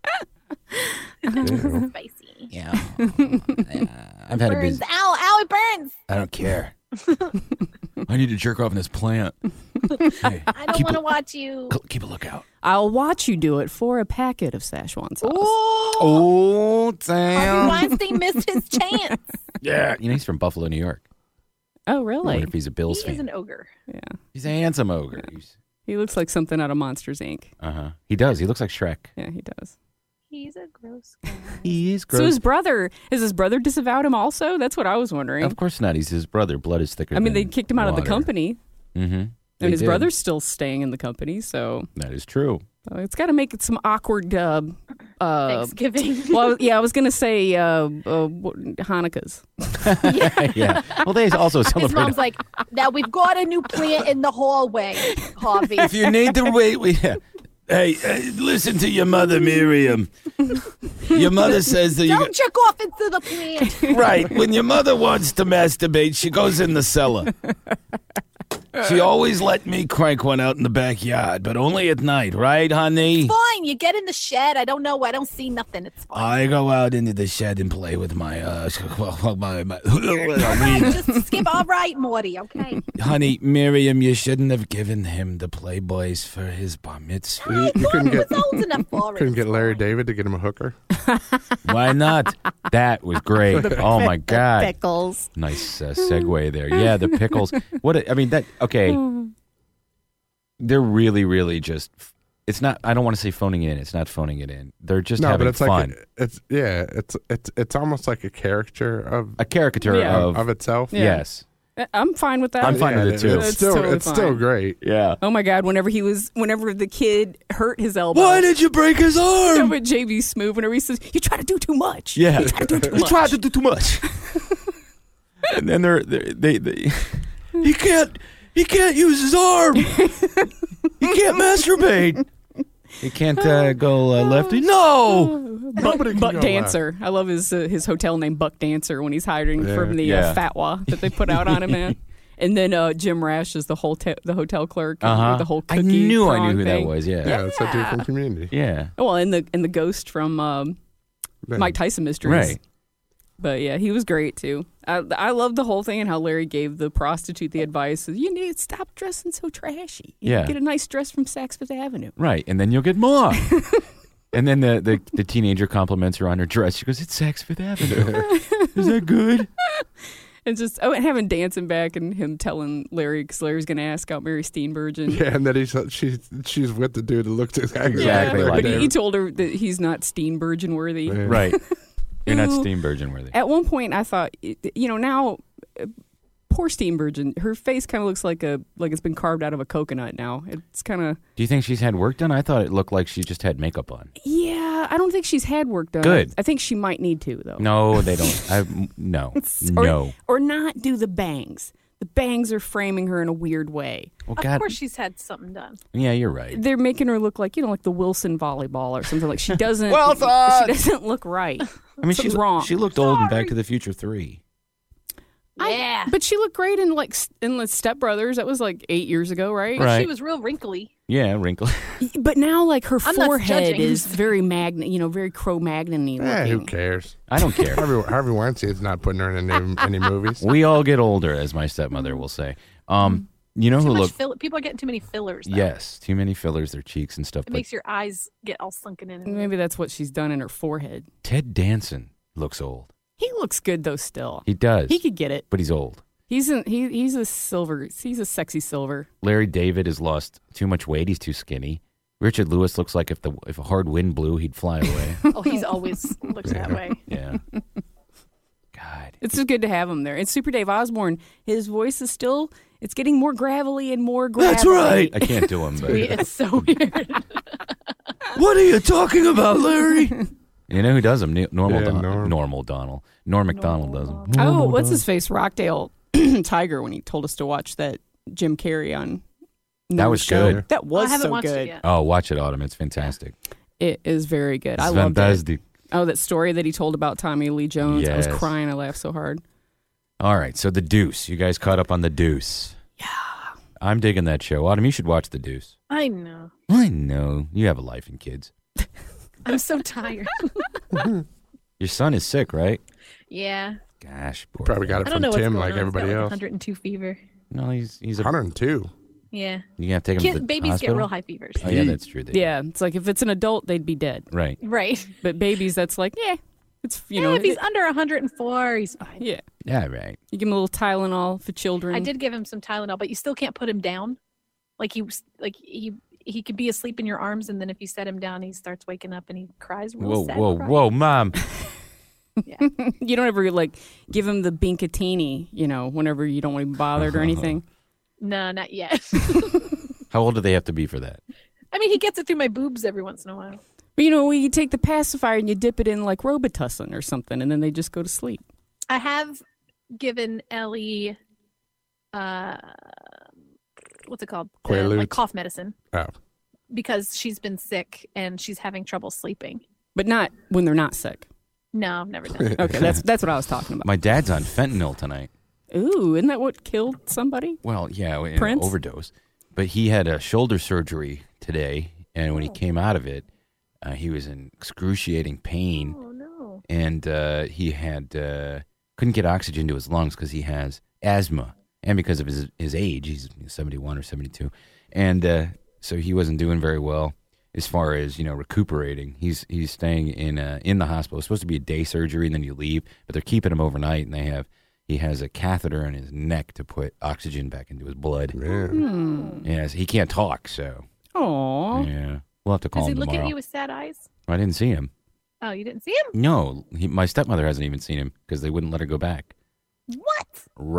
Spicy. Yeah. I've had a Burns. busy. Ow! Ow! It burns. I don't care. I need to jerk off in this plant. Hey, I don't keep want to a, watch you. keep a lookout. I'll watch you do it for a packet of Szechuan sauce. Oh, Harvey damn. Weinstein missed his chance. Yeah. You know, he's from Buffalo, New York. Oh, I really? wonder if he's a He Bills is fan. an ogre. Yeah. He's a handsome ogre. He's, He looks like something out of Monsters, Incorporated. uh-huh. He does. He looks like Shrek. Yeah, he does. He's a gross guy. He is gross. So his brother, has his brother disavowed him also? That's what I was wondering. Of course not. He's his brother. Blood is thicker I mean, they than kicked him out of the water. company, Mm-hmm. and his brother's still staying in the company, so That is true. uh, it's got to make it some awkward. Uh, uh, Thanksgiving. well, yeah, I was going to say uh, uh, what- Hanukkah's. Yeah. Well, they also His celebrate. mom's like, now we've got a new plant in the hallway, Harvey. If you need to wait, we. Hey, hey, listen to your mother, Miriam. Your mother says that you. Don't jerk off into the plant. Right. When your mother wants to masturbate, she goes in the cellar. She always let me crank one out in the backyard, but only at night, right, honey? Fine, you get in the shed. I don't know. I don't see nothing. It's fine. I go out into the shed and play with my, uh, my, my Just skip. All right, Morty. Okay. honey, Miriam, you shouldn't have given him the Playboys for his bar mitzvah. You, you couldn't get It's old enough for couldn't it. get Larry David to get him a hooker. Why not? That was great. Oh my God. Pickles. Nice uh, segue there. Yeah, the pickles. What a, I mean, that okay. They're really, really just. It's not. I don't want to say phoning it in. It's not phoning it in. They're just no, having but it's fun. like it's yeah, it's it's it's almost like a caricature of a caricature Yeah. of, of itself. Yeah. Yes. I'm fine with that. I'm fine Yeah, with it too. It's It's still, totally it's still fine. great. Yeah. Oh my God! Whenever he was, whenever the kid hurt his elbow. Why did you break his arm? No, but J B Smoove, whenever he says, "You try to do too much." Yeah. You try to do too He much. tried to do too much. And then they're, they're they they he can't he can't use his arm. He can't masturbate. He can't uh, go uh, lefty. No. Buck, Nobody can Buck go Dancer. I love his uh, his hotel name Buck Dancer when he's hiding Yeah. from the Yeah. uh, fatwa that they put out on him, man. And then uh, Jim Rash is the whole te- the hotel clerk. and Uh-huh. The whole I cookie knew I prawn knew who thing. that was. Yeah. Yeah, it's that dude from Community. Yeah. Well, and the and the ghost from um, Yeah. Mike Tyson Mysteries. Right. But yeah, he was great too. I I love the whole thing and how Larry gave the prostitute the advice: you need to stop dressing so trashy. You Yeah. get a nice dress from Saks Fifth Avenue. Right. And then you'll get more. And then the, the, the teenager compliments her on her dress. She goes, "It's Saks Fifth Avenue." Is that good? And just oh, and having dancing back and him telling Larry because Larry's going to ask out Mary Steenburgen. Yeah, and then he's she's she's with the dude who looks exactly, Exactly like like But he, him. he told her that he's not Steenburgen worthy. Yeah. Right. You're not Who- Steenburgen worthy. At one point, I thought, you know, now uh, poor Steenburgen, her face kind of looks like a like it's been carved out of a coconut. Now it's kind of Do you think she's had work done? I thought it looked like she just had makeup on. yeah. I don't think she's had work done. Good. I think she might need to though. No, they don't. I, no. Or, No. or not do the bangs. The bangs are framing her in a weird way. Well, Of God. course, she's had something done. Yeah, you're right. They're making her look like you know, like the Wilson volleyball or something. Like she doesn't. Wilson! She doesn't look right. I mean, she, Something's loo- wrong. she looked old in Back to the Future three. Yeah. But she looked great in like s- in the Step Brothers. That was like eight years ago, right? Right. She was real wrinkly. Yeah, wrinkle. But now, like her I'm not forehead judging. is very magnet, you know, very Cro-Magnon-y Eh, looking. who cares? I don't care. Harvey, Harvey Weinstein's not putting her in any, any movies. We all get older, as my stepmother will say. Um, you know Too who much look? fill- People are getting too many fillers. Though. Yes, too many fillers, their cheeks and stuff. It But makes your eyes get all sunken in. Maybe that's what she's done in her forehead. Ted Danson looks old. He looks good though. Still, He does. he could get it. But he's old. He's a, he he's a silver. He's a sexy silver. Larry David has lost too much weight. He's too skinny. Richard Lewis looks like if the if a hard wind blew, he'd fly away. Oh, he's always looks that way. Yeah. God. It's just good to have him there. And Super Dave Osborne, his voice is still. It's getting more gravelly and more gravelly. That's right. I can't do him, but It's so weird. what are you talking about, Larry? You know who does him? Ne- Normal, Yeah, Don- Norm. Normal Donald. Norm Macdonald does him. Oh, what's his face? Rockdale Tiger when he told us to watch that Jim Carrey on. That Noah's was Show. good. That was I haven't so watched good. it yet. Oh, watch it, Autumn. It's fantastic. It is very good. I It's loved it. fantastic. Oh, that story that he told about Tommy Lee Jones. I was Yes. crying. I laughed so hard. All right, so The Deuce. You guys caught up on The Deuce. Yeah. I'm digging that show. Autumn, you should watch The Deuce. I know. I know. You have a life and kids. I'm so tired. Your son is sick, right? Yeah. Gosh, poor Probably got I it don't from know what's Tim going like on. He's got, everybody like, else. one hundred two fever. No, he's he's a. one hundred two. Yeah. You have to take him Kid, to the babies hospital? get real high fevers. Oh yeah, that's true. They- Yeah, it's like if it's an adult, they'd be dead. Right. Right. But babies, that's like, yeah, it's you Yeah, know, if he's it- under one hundred four, he's fine. yeah. Yeah, right. You give him a little Tylenol for children. I did give him some Tylenol, but you still can't put him down. Like he was, like he he could be asleep in your arms, and then if you set him down, he starts waking up and he cries. Real Whoa, sad whoa, cry. whoa, Mom. You don't ever like give him the Binkatini, you know, whenever you don't want to be bothered or anything. No, not yet. How old do they have to be for that? I mean, he gets it through my boobs every once in a while. But you know, you take the pacifier and you dip it in like Robitussin or something, and then they just go to sleep. I have given Ellie, uh, what's it called? Uh, Quaaludes. like cough medicine Oh. because she's been sick and she's having trouble sleeping. But not when they're not sick. No, I've never done it. Okay, that's that's what I was talking about. My dad's on fentanyl tonight. Ooh, isn't that what killed somebody? Well, yeah, in an Prince? overdose. But he had a shoulder surgery today, and when he came out of it, uh, he was in excruciating pain. Oh no! And uh, he had uh, couldn't get oxygen to his lungs because he has asthma, and because of his his age, he's seventy-one or seventy-two, and uh, so he wasn't doing very well as far as you know recuperating. He's he's staying in uh, in the hospital. It's supposed to be a day surgery, and then you leave, but they're keeping him overnight, and they have. He has a catheter in his neck to put oxygen back into his blood. Yeah. Hmm. Yes, he can't talk, so Aw. yeah, we'll have to call Does he him look tomorrow. at you with sad eyes? I didn't see him. Oh, you didn't see him? No, he, my stepmother hasn't even seen him because they wouldn't let her go back. What? Right.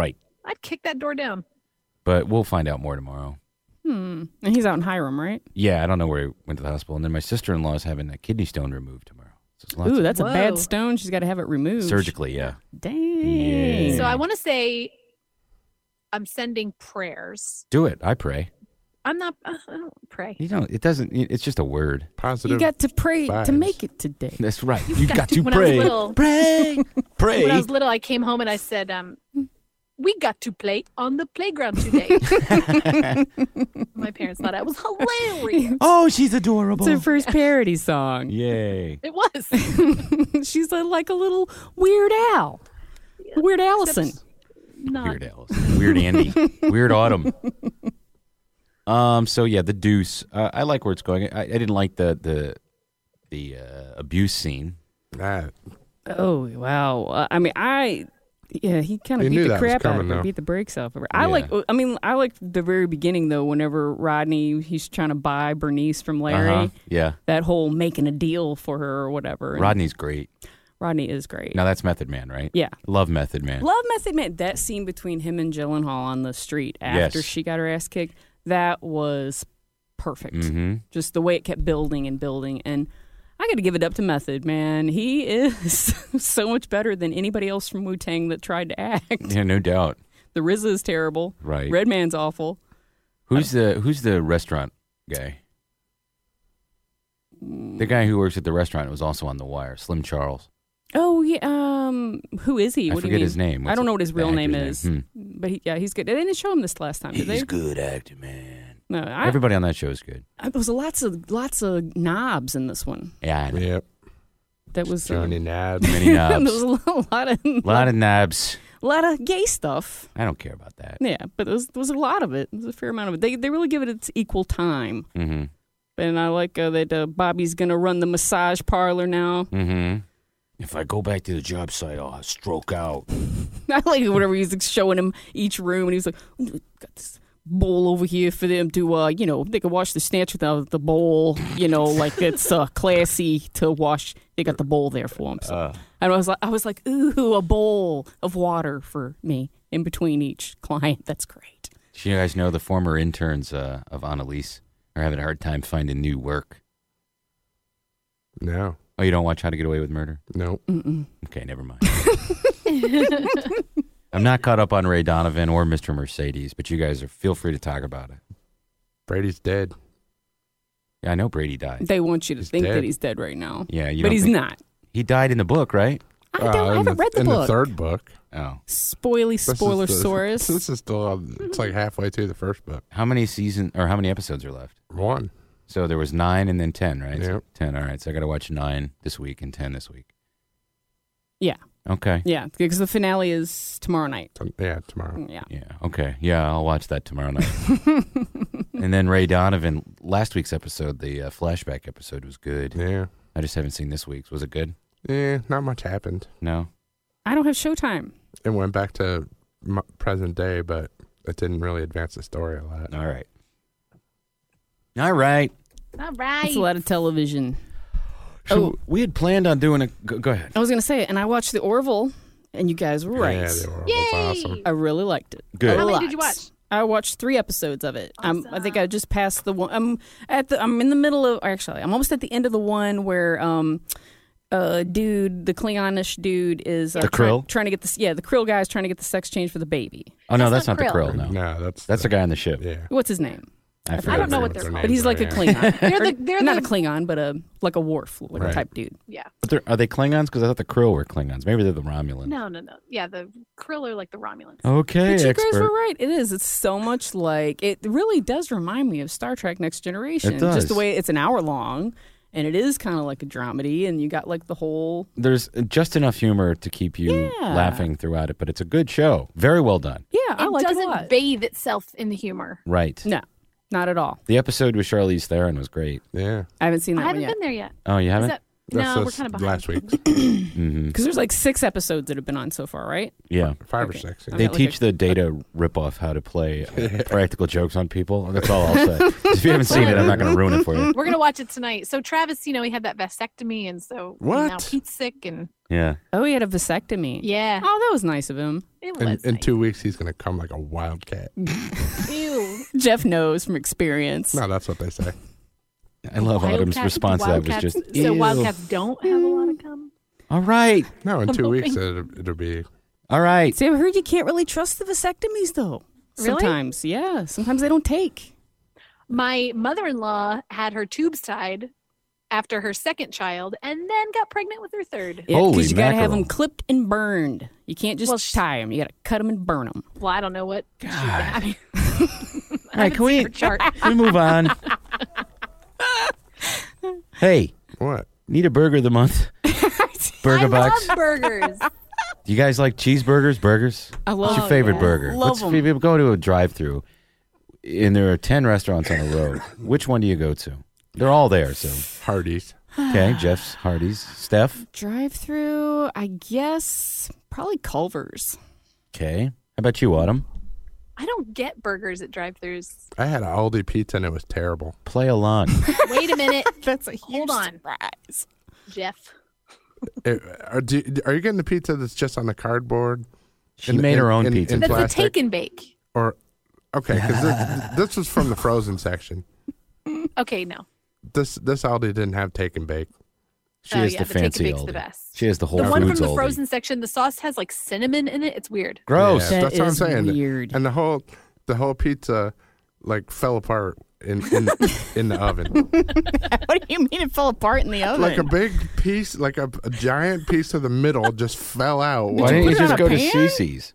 I'd kick that door down. But we'll find out more tomorrow. Hmm. And he's out in Hiram, right? Yeah, I don't know where he went to the hospital. And then my sister-in-law is having a kidney stone removed tomorrow. So it's lots Ooh, of- that's a bad Whoa. stone. She's got to have it removed. surgically, yeah. Dang. Yeah. So I want to say I'm sending prayers. Do it. I pray. I'm not, uh, I don't pray. You don't. It doesn't. It's just a word. Positive. You got to pray vibes. to make it today. That's right. You got, got to to- when I was pray. little- Pray. Pray. When I was little, I came home and I said, um, we got to play on the playground today. My parents thought I was hilarious. Oh, she's adorable. It's her first parody song. Yay. It was. She's a, like a little Weird Al. Weird Allison. Not. Weird Alice. Weird Andy. Weird Autumn. Um. So yeah, the Deuce. Uh, I like where it's going. I, I didn't like the the the uh, abuse scene. Nah, Oh, wow. Uh, I mean, I... Yeah, he kind You of beat knew the that was crap out of coming, her, though. beat the brakes off of her. I Yeah. like, I mean, I like the very beginning, though, whenever Rodney, he's trying to buy Bernice from Larry. Uh-huh. Yeah. That whole making a deal for her or whatever. And Rodney's great. Rodney is great. Now that's Method Man, right? Yeah. Love Method Man. Love Method Man. That scene between him and Gyllenhaal on the street after Yes. she got her ass kicked, that was perfect. Mm-hmm. Just the way it kept building and building. And I got to give it up to Method Man. He is so much better than anybody else from Wu-Tang that tried to act. Yeah, no doubt. The R Z A is terrible. Right. Redman's awful. Who's the Who's the restaurant guy? The guy who works at the restaurant was also on The Wire. Slim Charles. Oh yeah. Um, who is he? I What do you forget mean? his name. I What's don't it- know what his the real name actor's is. name? But he, yeah, he's good. They didn't show him this last time, did they? He's good actor, man. No, I, Everybody on that show is good. I, there was lots of lots of knobs in this one. Yeah, I know. Yep. That was uh, Johnny Nabs. Many there knobs. was a lot, lot of A lot of knobs. a lot of gay stuff. I don't care about that. Yeah, but there was, there was a lot of it. There was a fair amount of it. They they really give it its equal time. Mm-hmm. And I like uh, that uh, Bobby's gonna run the massage parlor now. Mm-hmm. If I go back to the job site, I'll stroke out. I like it whenever he's like, showing him each room, and he was like, "Got this bowl over here for them to, uh, you know, they can wash the snatch without the bowl. You know, like it's uh, classy to wash. They got the bowl there for him." So. Uh, And I was like, I was like, ooh, a bowl of water for me in between each client. That's great. do you guys know the former interns uh, of Annalise are having a hard time finding new work? No. Oh, you don't watch How to Get Away with Murder? Nope. Mm-mm. Okay, never mind. I'm not caught up on Ray Donovan or Mister Mercedes, but you guys are feel free to talk about it. Brady's dead. Yeah, I know Brady died. They want you to He's think dead. that he's dead right now. Yeah, you but don't he's think- not. He died in the book, right? I don't. Uh, I in haven't read the in book. the third book. Oh. Spoily This is spoiler the- saurus. This is still, um, it's like halfway through the first book. How many season or how many episodes are left? One. So there was nine and then ten, right? So Yep. ten. All right. So I got to watch nine this week and ten this week. Yeah. Okay. Yeah, because the finale is tomorrow night. Yeah, tomorrow. Yeah. Yeah. Okay. Yeah, I'll watch that tomorrow night. And then Ray Donovan. Last week's episode, the uh, flashback episode, was good. Yeah. I just haven't seen this week's. Was it good? Yeah, not much happened. No. I don't have Showtime. It went back to m- present day, but it didn't really advance the story a lot. All right. All right. All right. It's a lot of television. So Oh. we had planned on doing a. Go, go ahead. I was going to say, and I watched The Orville, and you guys were right. Yeah, the Orville's Yay! awesome. I really liked it. Good. A How many lot. did you watch? I watched three episodes of it. Um, I think I just passed the one. I'm at the. I'm in the middle of. Actually, I'm almost at the end of the one where, um, uh, dude, the Klingonish dude is uh, The try- Krill? trying to get this. Yeah, the Krill guy's trying to get the sex change for the baby. Oh no, That's that's, not not the Krill. Krill. No, No, that's that's the guy on the ship. yeah. What's his name? I, I forget don't know his what name. they're Their called. But he's like a names, Klingon. They're Or the- they're not the- a Klingon, but a like a Worf like Right. type dude. Yeah. But they're, are they Klingons? Because I thought the Krill were Klingons. Maybe they're the Romulans. No, no, no. Yeah, the Krill are like the Romulans. Okay, But you expert. guys were right. It is. It's so much like it really does remind me of Star Trek Next Generation. It does. Just the way it's an hour long, and it is kind of like a dramedy, and you got like the whole. There's just enough humor to keep you Yeah. laughing throughout it, but it's a good show. Very well done. Yeah, I It like it a doesn't lot. bathe itself in the humor. Right. No, not at all. The episode with Charlize Theron was great. Yeah. I haven't seen that I haven't one yet. been there yet. Oh, you Is haven't? that That's No, we're this kind of behind. last week. Mm-hmm. Because there's like six episodes that have been on so far, right? Yeah. Five Okay. or six. I'm They not like teach a- the data ripoff how to play uh, practical jokes on people. That's all I'll say. If you haven't seen it, I'm not going to ruin it for you. We're gonna watch it tonight. So Travis, you know, he had that vasectomy, and so What? now Pete's sick, and Yeah. Oh, he had a vasectomy. yeah, Oh, that was nice of him. it In, was. in nice. two weeks, he's going to come like a wildcat. Ew. Jeff knows from experience. No, that's what they say. I love Autumn's Wildcats- response to that was Wildcats- just, so "Ew." Wildcats don't have a lot of cum. All right. No, in I'm two weeks, hoping. it'll, it'll be. All right. See, I heard you can't really trust the vasectomies, though. Really? Sometimes, yeah. Sometimes they don't take. My mother-in-law had her tubes tied after her second child, and then got pregnant with her third. Yeah, Holy because you got to have mackerel. them clipped and burned. You can't just Well, sh- tie them. You got to cut them and burn them. Well, I don't know what. She, I mean, All right, can we, her chart. can we move on? Hey, What? need a burger of the month? Burger I box. love burgers. Do you guys like cheeseburgers, burgers? I love What's your favorite yeah. burger? Love Let's- 'em. if you go to a drive-through, and there are ten restaurants on the road. Which one do you go to? They're all there. So, Hardee's. okay, Jeff's, Hardee's, Steph. Drive-through, I guess, probably Culver's. Okay, how about you, Autumn? I don't get burgers at drive-thrus. I had an Aldi pizza and it was terrible. Play along. Wait a minute. That's a huge Hold on, surprise. Jeff. It- are, do, are you getting the pizza that's just on the cardboard? She In- made in- her own in- pizza. in That's plastic? a take and bake. Or okay, because this, this was from the frozen section. Okay, no. This this Aldi didn't have take and bake. She Oh, has yeah, the the take and fancy bake's Aldi. the best. She has the whole The one foods from the Aldi. frozen section, the sauce has like cinnamon in it. It's weird. Gross. Yeah, That that's what I'm is saying. weird. And the whole the whole pizza like fell apart in in, in the oven. What do you mean it fell apart in the oven? Like a big piece, like a, a giant piece of the middle just fell out. Why you didn't you put it on just a go to pan? Cece's?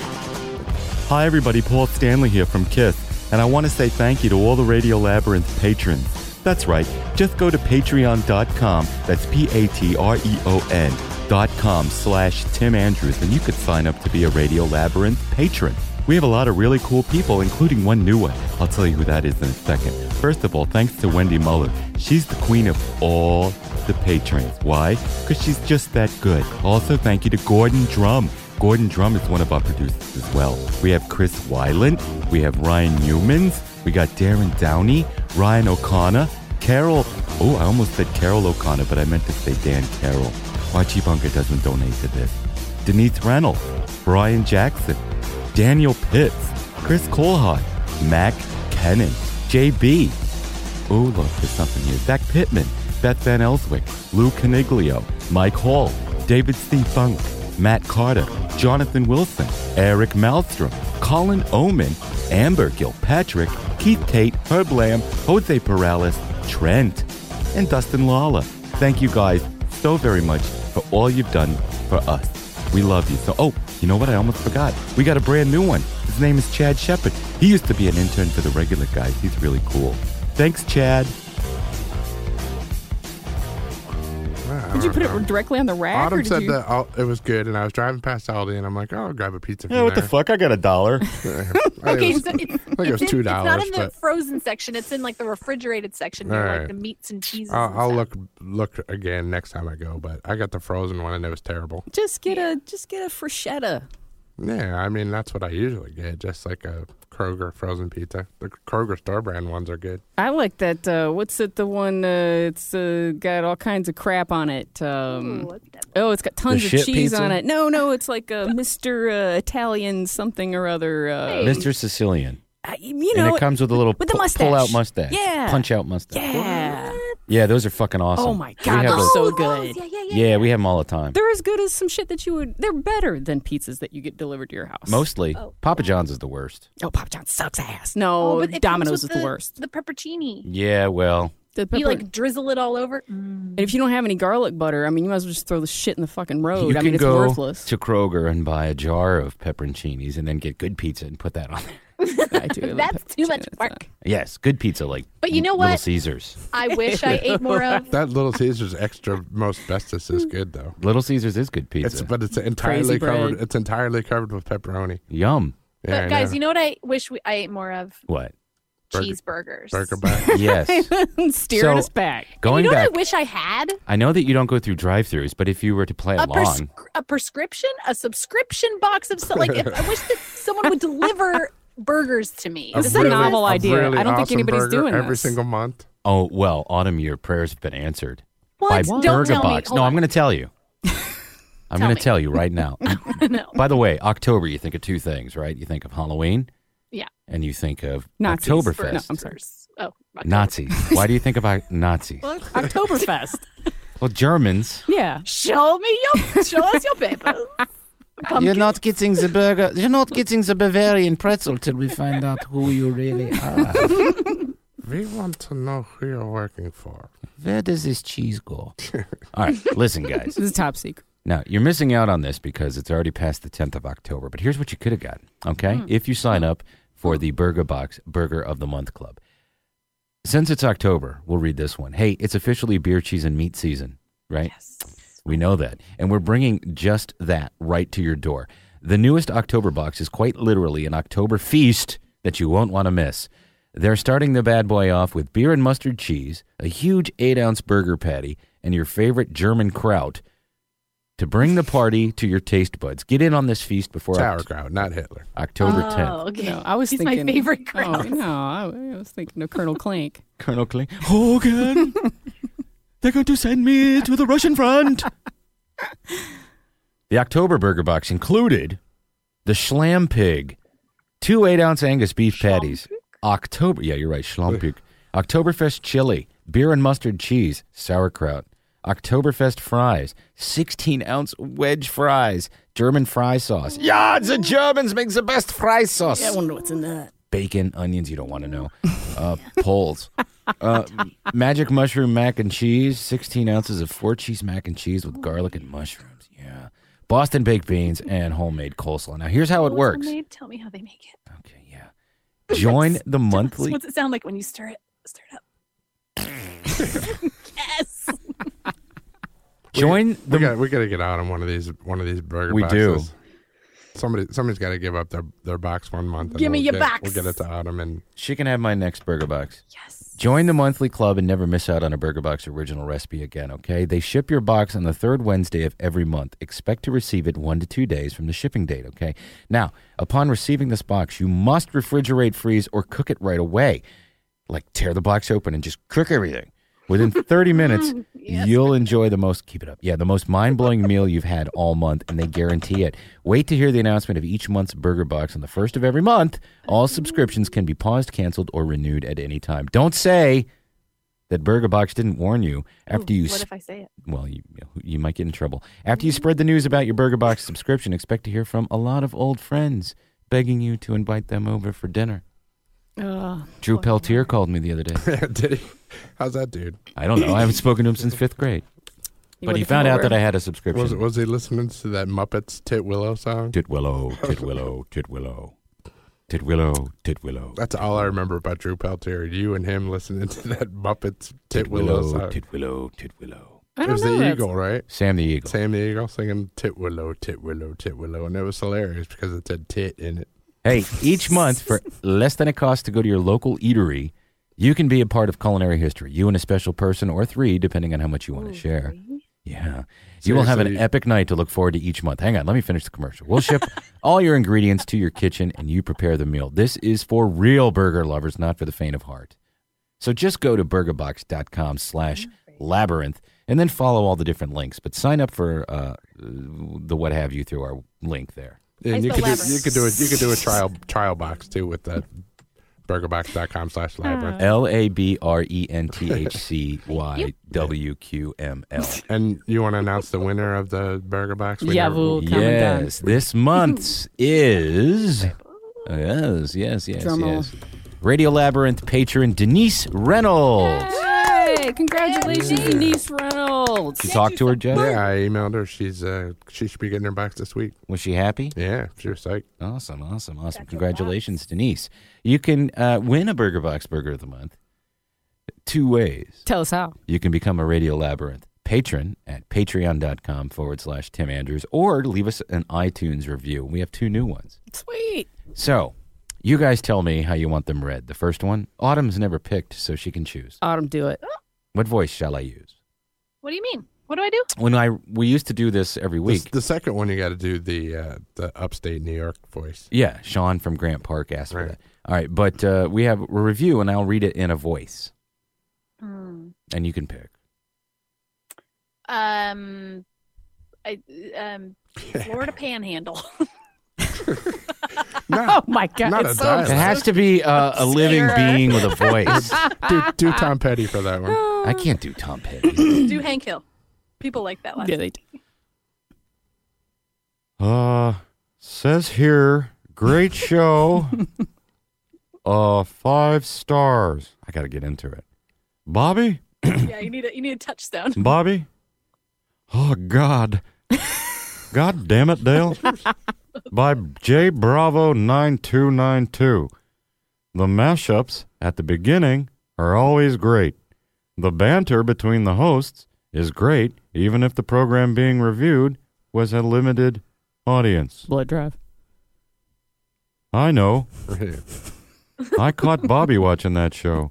Hi, everybody. Paul Stanley here from KISS, and I want to say thank you to all the Radio Labyrinth patrons. That's right. Just go to patreon dot com. That's P A T R E O N dot com slash Tim Andrews, and you could sign up to be a Radio Labyrinth patron. We have a lot of really cool people, including one new one. I'll tell you who that is in a second. First of all, thanks to Wendy Muller. She's the queen of all the patrons. Why? Because she's just that good. Also, thank you to Gordon Drum. Gordon Drum is one of our producers as well. We have Chris Weiland. We have Ryan Newmans. We got Darren Downey, Ryan O'Connor, Carol. Oh, I almost said Carol O'Connor, but I meant to say Dan Carroll. Archie Bunker doesn't donate to this. Denise Reynolds, Brian Jackson, Daniel Pitts, Chris Colhart, Mac Kennan, J B. Oh, look, there's something here. Zach Pittman, Beth Van Elswick, Lou Caniglio, Mike Hall, David C. Funk, Matt Carter, Jonathan Wilson, Eric Malmstrom, Colin Oman, Amber Gilpatrick, Keith Tate, Herb Lamb, Jose Perales, Trent, and Dustin Lawler. Thank you guys so very much for all you've done for us. We love you. So, oh, you know what? I almost forgot. We got a brand new one. His name is Chad Shepard. He used to be an intern for the regular guys. He's really cool. Thanks, Chad. Did you put it directly on the rack? or Autumn did said you... that Al- it was good, and I was driving past Aldi, and I'm like, oh, I'll grab a pizza from Yeah, what the there. fuck? I got a dollar. Okay, so it's, I think it was it's, in, two it's not dollars, in the but frozen section. It's in like the refrigerated section, All near, right. like the meats and cheeses. I'll, and I'll stuff. look look again next time I go. But I got the frozen one, and it was terrible. Just get a just get a freshetta. Yeah, I mean that's what I usually get, just like a Kroger frozen pizza. The Kroger store brand ones are good. I like that. Uh, what's it? The one? Uh, it's uh, got all kinds of crap on it. Um, Ooh, that oh, it's got tons The of shit cheese pizza? on it. No, no, it's like a Mister Uh, Italian something or other. Uh, Hey. Mister Sicilian. uh, you know, and it comes with a little with the pu- mustache. pull-out mustache. Yeah. Punch-out mustache. Yeah. Yeah, those are fucking awesome. Oh my We god, have they're those- so Oh, good. those, yeah, yeah, yeah. Yeah, we have them all the time. They're as good as some shit that you would. They're better than pizzas that you get delivered to your house. Mostly. Oh. Papa John's is the worst. Oh, Papa John's sucks ass. Oh, No, but it comes Domino's is with the, worst. The peppercini. Yeah, well, The You pepper- like drizzle it all over. Mm. and if you don't have any garlic butter, I mean, you might as well just throw the shit in the fucking road. you I can mean, it's go worthless. to Kroger and buy a jar of pepperoncinis and then get good pizza and put that on there. I do love That's too much pepperoncini. work. Yes, good pizza like But you know Little what? Caesars. I wish I ate more of. That Little Caesars extra most bestest is good though. Little Caesars is good pizza. It's but it's entirely Crazy bread. covered. It's entirely covered with pepperoni. Yum. Yeah, But I guys, know. you know what I wish we, I ate more of? What? cheeseburgers. Burger back. Yes. Steering So, us back. Going you know back, what I wish I had? I know that you don't go through drive-throughs, but if you were to play A, along, pres- a prescription, a subscription box of so, like. If, I wish that someone would deliver burgers to me. A This is a really- novel idea. really I don't think awesome anybody's burger doing every this. single month. oh well, Autumn, your prayers have been answered What? by Don't Burger tell me. Box. Hold No, on. I'm going to tell you. I'm Tell going me. to tell you right now. No. By the way, October, you think of two things, right? You think of Halloween, Yeah. and you think of Nazis. Oktoberfest. No, I'm sorry. Oh, October. Nazis. Why do you think about Nazis? Oktoberfest. Well, Germans. Yeah. Show me your, show us your papers. You're not getting the burger. You're not getting the Bavarian pretzel till we find out who you really are. We want to know who you're working for. Where does this cheese go? All right, listen, guys. This is top secret. Now, you're missing out on this because it's already past the tenth of October, but here's what you could have gotten, okay? Mm. If you sign up for the Burger Box Burger of the Month Club. Since it's October, we'll read this one. Hey, it's officially beer, cheese, and meat season, right? Yes. We know that. And we're bringing just that right to your door. The newest October box is quite literally an October feast that you won't want to miss. They're starting the bad boy off with beer and mustard cheese, a huge eight-ounce burger patty, and your favorite German kraut to bring the party to your taste buds. Get in on this feast before Sauerkraut, Oct- not Hitler. October tenth. Oh, okay. No, I was He's thinking. my favorite Oh, crowd. no, I, I was thinking of Colonel Clank. Colonel Kling. Hogan, they're going to send me to the Russian front. The October burger box included the Schlam Pig, two eight-ounce Angus beef patties, October, yeah, you're right, Schlam Pig, Oktoberfest chili, beer and mustard cheese, sauerkraut, Oktoberfest fries, sixteen-ounce wedge fries, German fry sauce. Yeah, the Germans make the best fry sauce. Yeah, I wonder what's in that. Bacon, onions, you don't want to know. Uh, poles. Uh, magic mushroom mac and cheese, sixteen ounces of four cheese mac and cheese with garlic and mushrooms. Yeah. Boston baked beans and homemade coleslaw. Now, here's how it What's works. homemade? Tell me how they make it. Okay, yeah. Join the monthly. What's it sound like when you stir it? Stir it up. Yes. Join we, the. we got we got to get out on one of these one of these burger We do. boxes. Somebody somebody's got to give up their, their box one month. and Give me we'll your get, box. We'll get it to Autumn and She can have my next burger box. Yes. Join the monthly club and never miss out on a Burger Box original recipe again, okay? They ship your box on the third Wednesday of every month. Expect to receive it one to two days from the shipping date, okay? Now, upon receiving this box, you must refrigerate, freeze, or cook it right away. Like tear the box open and just cook everything. Within thirty minutes, yes. You'll enjoy the most, keep it up, yeah, the most mind-blowing meal you've had all month, and they guarantee it. Wait to hear the announcement of each month's Burger Box on the first of every month. All subscriptions can be paused, canceled, or renewed at any time. Don't say that Burger Box didn't warn you after Ooh, you... What sp- if I say it? Well, you, you might get in trouble. After you spread the news about your Burger Box subscription, expect to hear from a lot of old friends begging you to invite them over for dinner. Uh, Drew Peltier called me the other day. Did he? How's that dude? I don't know. I haven't spoken to him since fifth grade. He But he wouldn't found come out over. that I had a subscription. Was was he listening to that Muppets Tit Willow song? Tit Willow, Tit Willow, Tit Willow, Tit Willow, Tit Willow. That's all I remember about Drew Peltier. You and him listening to that Muppets Tit, Willow, song. Tit Willow, Tit Willow. I It don't was know. the That's- Eagle, right? Sam the Eagle. Sam the Eagle singing Tit Willow, Tit Willow, Tit Willow, and it was hilarious because it said tit in it. Hey, each month for less than it costs to go to your local eatery, you can be a part of culinary history. You and a special person or three, depending on how much you want to share. Yeah. You will have an Seriously. epic night to look forward to each month. Hang on, let me finish the commercial. We'll ship all your ingredients to your kitchen and you prepare the meal. This is for real burger lovers, not for the faint of heart. So just go to burgerbox.com slash labyrinth and then follow all the different links. But sign up for uh, the what have you through our link there. And I you spell could do labyrinth. you could do a you could do a trial trial box too with that burgerbox.com slash labyrinth. L A B R E N T H C Y W Q M L. And you want to announce the winner of the burger box? We Yeah, never- we'll come and done. Yes, this month's is yes, yes, yes, Drum roll. yes. Radio Labyrinth patron Denise Reynolds. Hey, congratulations, Denise Reynolds. Did you talk to her, Jeff? Yeah, I emailed her. She's uh she should be getting her box this week. Was she happy? Yeah, she was psyched. Awesome, awesome, awesome. Congratulations, Denise. You can uh, win a Burger Box Burger of the Month two ways. Tell us how. You can become a Radio Labyrinth patron at patreon.com forward slash Tim Andrews or leave us an iTunes review. We have two new ones. Sweet. So You guys tell me how you want them read. The first one, Autumn's never picked, so she can choose. Autumn, do it. What voice shall I use? What do you mean? What do I do? When I we used to do this every week. The, the second one, you got to do the uh, the upstate New York voice. Yeah, Sean from Grant Park asked Right. for that. All right, but uh, we have a review, and I'll read it in a voice, Hmm. and you can pick. Um, I um, Florida Panhandle. Oh my God! not it's a so dialect. It has to be uh, a living Sarah. being with a voice. do, do Tom Petty for that one. I can't do Tom Petty. Do Hank Hill. People like that last. Yeah, they do. Uh, says here, great show. uh, five stars. I got to get into it. Bobby? Yeah, you need a you need a touchstone. Bobby? Oh, God. God damn it, Dale. By J Bravo nine two nine two. The mashups at the beginning are always great. The banter between the hosts is great, even if the program being reviewed was a limited audience. Blood drive. I know. I caught Bobby watching that show.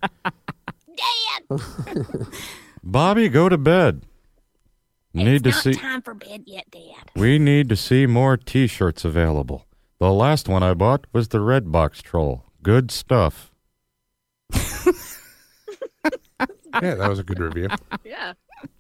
Bobby, go to bed. Need to see. time for bed yet, Dad. We need to see more T-shirts available. The last one I bought was the Red Box Troll. Good stuff. Yeah, that was a good review. Yeah.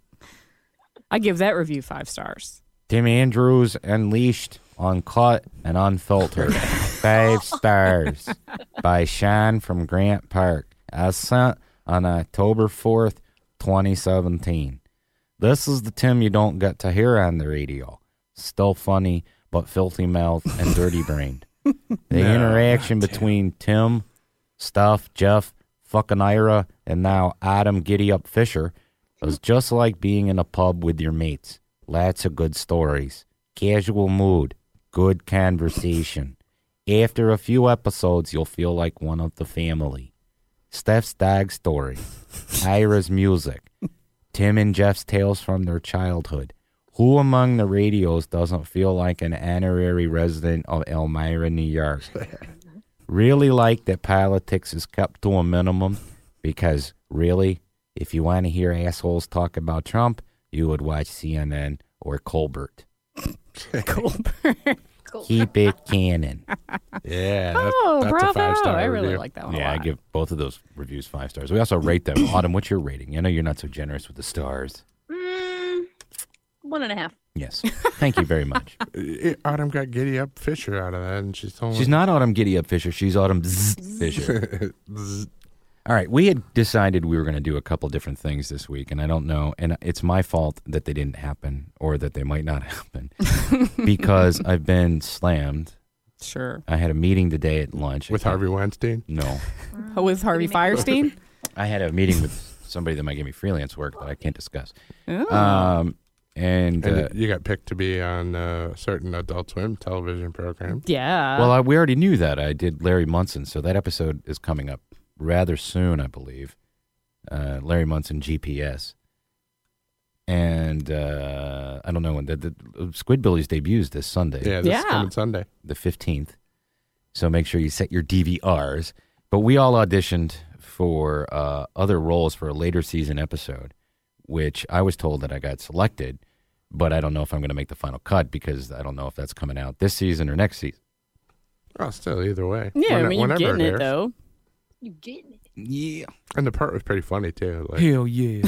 I give that review five stars. Tim Andrews Unleashed, Uncut, and Unfiltered. Five stars. By Sean from Grant Park. As sent on October fourth, twenty seventeen. This is the Tim you don't get to hear on the radio. Still funny, but filthy mouthed and dirty brained. The No, interaction not between Tim, Stuff, Jeff, fucking Ira, and now Adam Giddy Up Fisher was just like being in a pub with your mates. Lots of good stories. Casual mood. Good conversation. After a few episodes, you'll feel like one of the family. Steph's dog story. Ira's music. Tim and Jeff's tales from their childhood. Who among the radios doesn't feel like an honorary resident of Elmira, New York? Really like that politics is kept to a minimum because, really, if you want to hear assholes talk about Trump, you would watch C N N or Colbert. Colbert. Keep it canon. Yeah. That, Oh, that's bravo. a five-star I really review. like that one a Yeah, I lot. give both of those reviews five stars. We also rate them. Autumn, what's your rating? I know you're not so generous with the stars. Mm, one and a half. Yes. Thank you very much. It- Autumn got Giddy Up Fisher out of that, and she's only... She's not Autumn Giddy Up Fisher. She's Autumn Zzz Fisher. All right. We had decided we were going to do a couple different things this week, and I don't know. And it's my fault that they didn't happen or that they might not happen because I've been slammed. Sure. I had a meeting today at lunch. With Harvey Weinstein? No. With Harvey Firestein? I had a meeting with somebody that might give me freelance work that I can't discuss. Oh. Um, and, And uh, you got picked to be on a certain Adult Swim television program. Yeah. well, I, we already knew that. I did Larry Munson, so that episode is coming up rather soon, I believe. Uh, Larry Munson G P S. And uh, I don't know when the, the Squidbillies debuts this Sunday. Yeah, this Yeah. is coming Sunday. The fifteenth. So make sure you set your D V Rs. But we all auditioned for uh, other roles for a later season episode, which I was told that I got selected, but I don't know if I'm going to make the final cut because I don't know if that's coming out this season or next season. Oh, still, either way. yeah, I When- mean, you're whenever getting it, airs. though. You getting it? Yeah. And the part was pretty funny, too. Like, Hell yeah.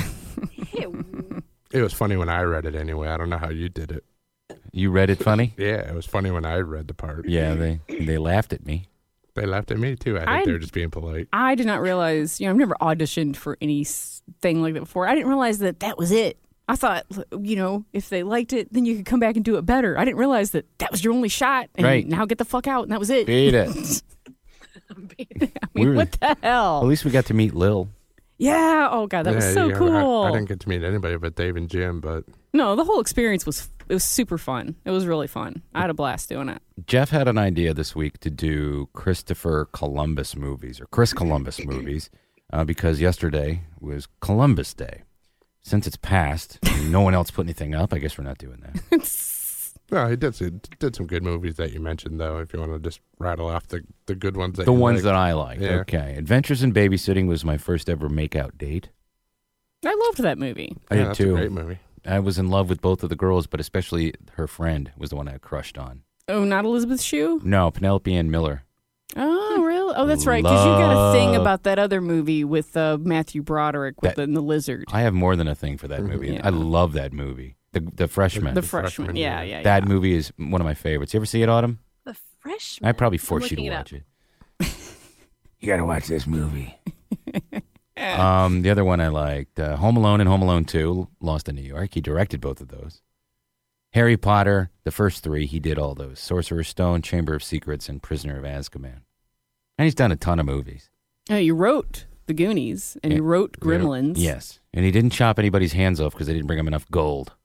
it was funny when I read it anyway. I don't know how you did it. You read it funny? Yeah, it was funny when I read the part. Yeah, they they laughed at me. They laughed at me, too. I think I- they were just being polite. I did not realize, you know, I've never auditioned for anything like that before. I didn't realize that that was it. I thought, you know, if they liked it, then you could come back and do it better. I didn't realize that that was your only shot. And Right. now get the fuck out. And that was it. Beat it. I mean, We were- what the hell? At least we got to meet Lil. Yeah. Oh, God, that was Yeah, so yeah, cool. I, I didn't get to meet anybody but Dave and Jim, but No, the whole experience was, it was super fun. It was really fun. I had a blast doing it. Jeff had an idea this week to do Christopher Columbus movies or Chris Columbus movies uh, because yesterday was Columbus Day. Since it's passed, and no one else put anything up. I guess we're not doing that. No, he did some, did some good movies that you mentioned, though, if you want to just rattle off the, the good ones that The you ones liked. that I liked. Yeah. Okay. Adventures in Babysitting was my first ever make-out date. I loved that movie. I Yeah, did that's too. a great movie. I was in love with both of the girls, but especially her friend was the one I crushed on. Oh, not Elizabeth Shue? No, Penelope Ann Miller. Oh, really? Oh, that's right. Because you got a thing Love- about that other movie with uh, Matthew Broderick with That- the, and the lizard. I have more than a thing for that movie. Yeah. I love that movie. The the Freshman. The Freshman. Yeah, yeah, yeah. That movie is one of my favorites. You ever see it, Autumn? The Freshman. I'd probably I'm force you to looking it watch up. it. You got to watch this movie. um, the other one I liked, uh, Home Alone and Home Alone two, Lost in New York. He directed both of those. Harry Potter, the first three, he did all those. Sorcerer's Stone, Chamber of Secrets, and Prisoner of Azkaban. And he's done a ton of movies. Oh, you wrote The Goonies and you wrote Gremlins. Yes. And he didn't chop anybody's hands off because they didn't bring him enough gold.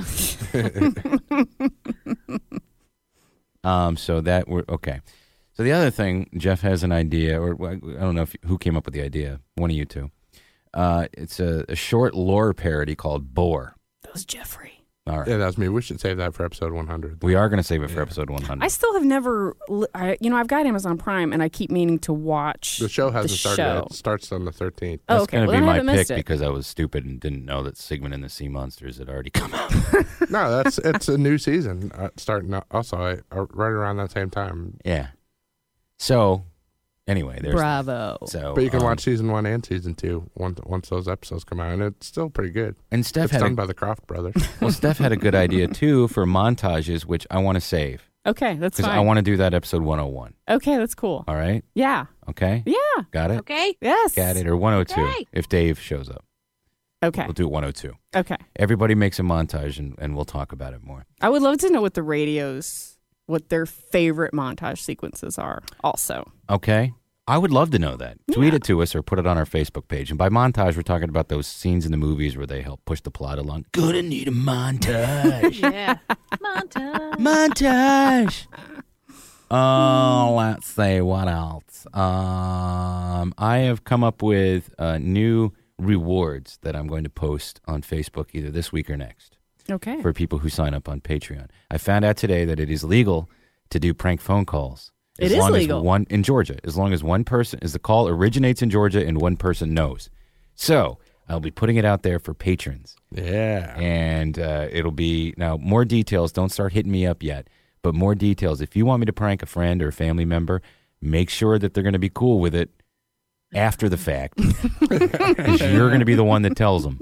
um, so that we're okay. So the other thing, Jeff has an idea, or I don't know if who came up with the idea. One of you two. Uh, it's a, a short lore parody called Bore. That was Jeffrey. All right. Yeah, that's me. We should save that for episode one hundred. We are going to save it for episode one hundred. I still have never, li- I, you know, I've got Amazon Prime and I keep meaning to watch The show hasn't the started show. yet. It starts on the thirteenth. Oh, That's okay. going to Well, be then I my haven't pick missed it. because I was stupid and didn't know that Sigmund and the Sea Monsters had already come out. No, that's it's a new season uh, starting up also uh, right around that same time. Yeah. So, anyway, there's Bravo. So, But you can um, watch season one and season two once once those episodes come out, and it's still pretty good. And Steph it's had done a- by the Croft brothers. Well, Steph had a good idea too for montages, which I want to save Okay, that's because fine. I want to do that episode one oh one. Okay, that's cool. All right. Yeah. Okay. Yeah. Got it. Okay. Yes. Got it. Or one oh two Okay. if Dave shows up. Okay. We'll do it one oh two. Okay. Everybody makes a montage, and, and we'll talk about it more. I would love to know what the radios, what their favorite montage sequences are also. Okay. I would love to know that. Tweet it to us or put it on our Facebook page. And by montage, we're talking about those scenes in the movies where they help push the plot along. Gonna need a montage. Yeah. Montage. Montage. Oh, let's see what else. Um, I have come up with uh, new rewards that I'm going to post on Facebook either this week or next. Okay. For people who sign up on Patreon. I found out today that it is legal to do prank phone calls. As It is long legal. As one in Georgia, as long as one person, as the call originates in Georgia and one person knows. So I'll be putting it out there for patrons. Yeah. And uh, it'll be, now more details, don't start hitting me up yet, but more details. If you want me to prank a friend or a family member, make sure that they're going to be cool with it after the fact. Because you're going to be the one that tells them.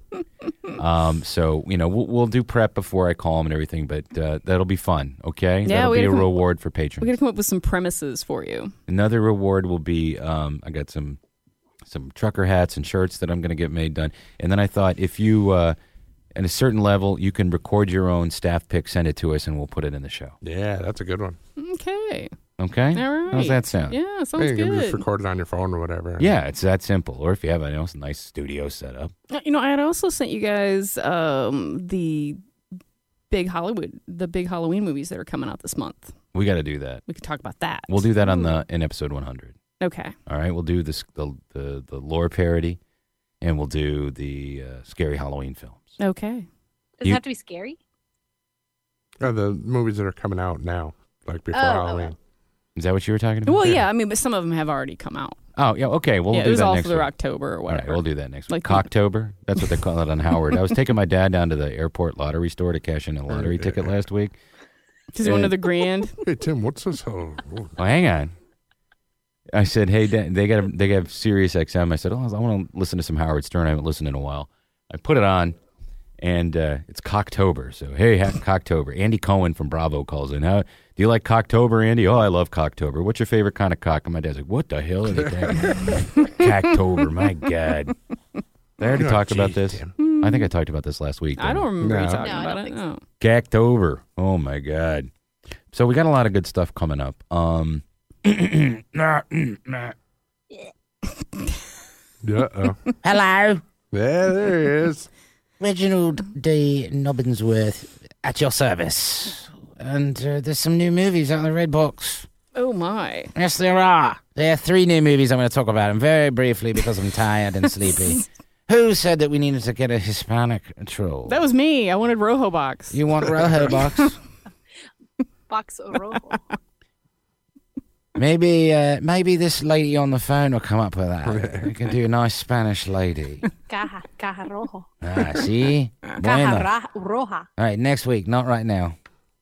Um, so, you know, we'll, we'll do prep before I call them and everything, but uh, that'll be fun, okay? Yeah, that'll we be a gotta come- reward for patrons. We're going to come up with some premises for you. Another reward will be um, I got some some trucker hats and shirts that I'm going to get made done. And then I thought if you, uh, at a certain level, you can record your own staff pick, send it to us, and we'll put it in the show. Yeah, that's a good one. Okay. Okay? All right. How's that sound? Yeah, sounds Yeah, you can good. just record it on your phone or whatever. Yeah, it's that simple. Or if you have a, you know, some nice studio set up. Uh, You know, I had also sent you guys um, the big Hollywood, the big Halloween movies that are coming out this month. We got to do that. We could talk about that. We'll do that on the in episode one hundred. Okay. All right, we'll do this the the, the lore parody, and we'll do the uh, scary Halloween films. Okay. Does You- it have to be scary? Uh, the movies that are coming out now, like before Oh, Halloween. okay. Is that what you were talking about? Well, yeah, I mean, but some of them have already come out. Oh, yeah, okay. Well, we'll yeah, do it was that all next for week. October or All whatever. right, we'll do that next week. Like- Cocktober? That's what they call it on Howard. I was taking my dad down to the airport lottery store to cash in a lottery ticket last week. Just one And- of the grand. Hey, Tim, what's this? Oh, Oh, hang on. I said, hey, Dad, they got they got Sirius X M. I said, oh, I want to listen to some Howard Stern. I haven't listened in a while. I put it on, and uh, it's Cocktober. So, hey, ha- Cocktober. Andy Cohen from Bravo calls in. How, do you like Cocktober, Andy? Oh, I love Cocktober. What's your favorite kind of cock? And my dad's like, what the hell are they talking about? Cocktober, my God. Did I already Oh, talk about geez, this? Tim. I think I talked about this last week. I didn't don't remember you No. talking No, I about don't it. think No. Cocktober. Oh, my God. So we got a lot of good stuff coming up. Um, nah, mm, nah. Uh-oh. Hello. Yeah, there he is. Reginald D. Nobbinsworth at your service. And uh, there's some new movies out of the Red Box. Oh, my. Yes, there are. There are three new movies I'm going to talk about, and very briefly because I'm tired and sleepy. Who said that we needed to get a Hispanic troll? That was me. I wanted Rojo Box. You want Rojo Box? Box rojo. Maybe, uh, maybe this lady on the phone will come up with that. We can do a nice Spanish lady. Caja, caja rojo. Ah, see? Caja Bueno. ra- roja. All right, next week, not right now.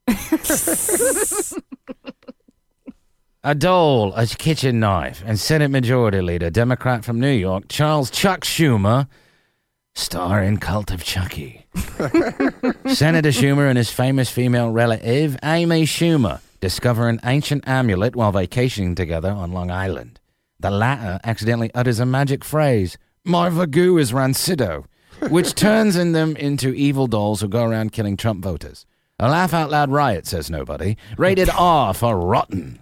A doll, a kitchen knife, and Senate Majority Leader, Democrat from New York, Charles Chuck Schumer, star in Cult of Chucky. Senator Schumer and his famous female relative, Amy Schumer, discover an ancient amulet while vacationing together on Long Island. The latter accidentally utters a magic phrase, "My Vagoo is Rancido," which turns in them into evil dolls who go around killing Trump voters. A laugh-out-loud riot, says nobody. Rated R for rotten.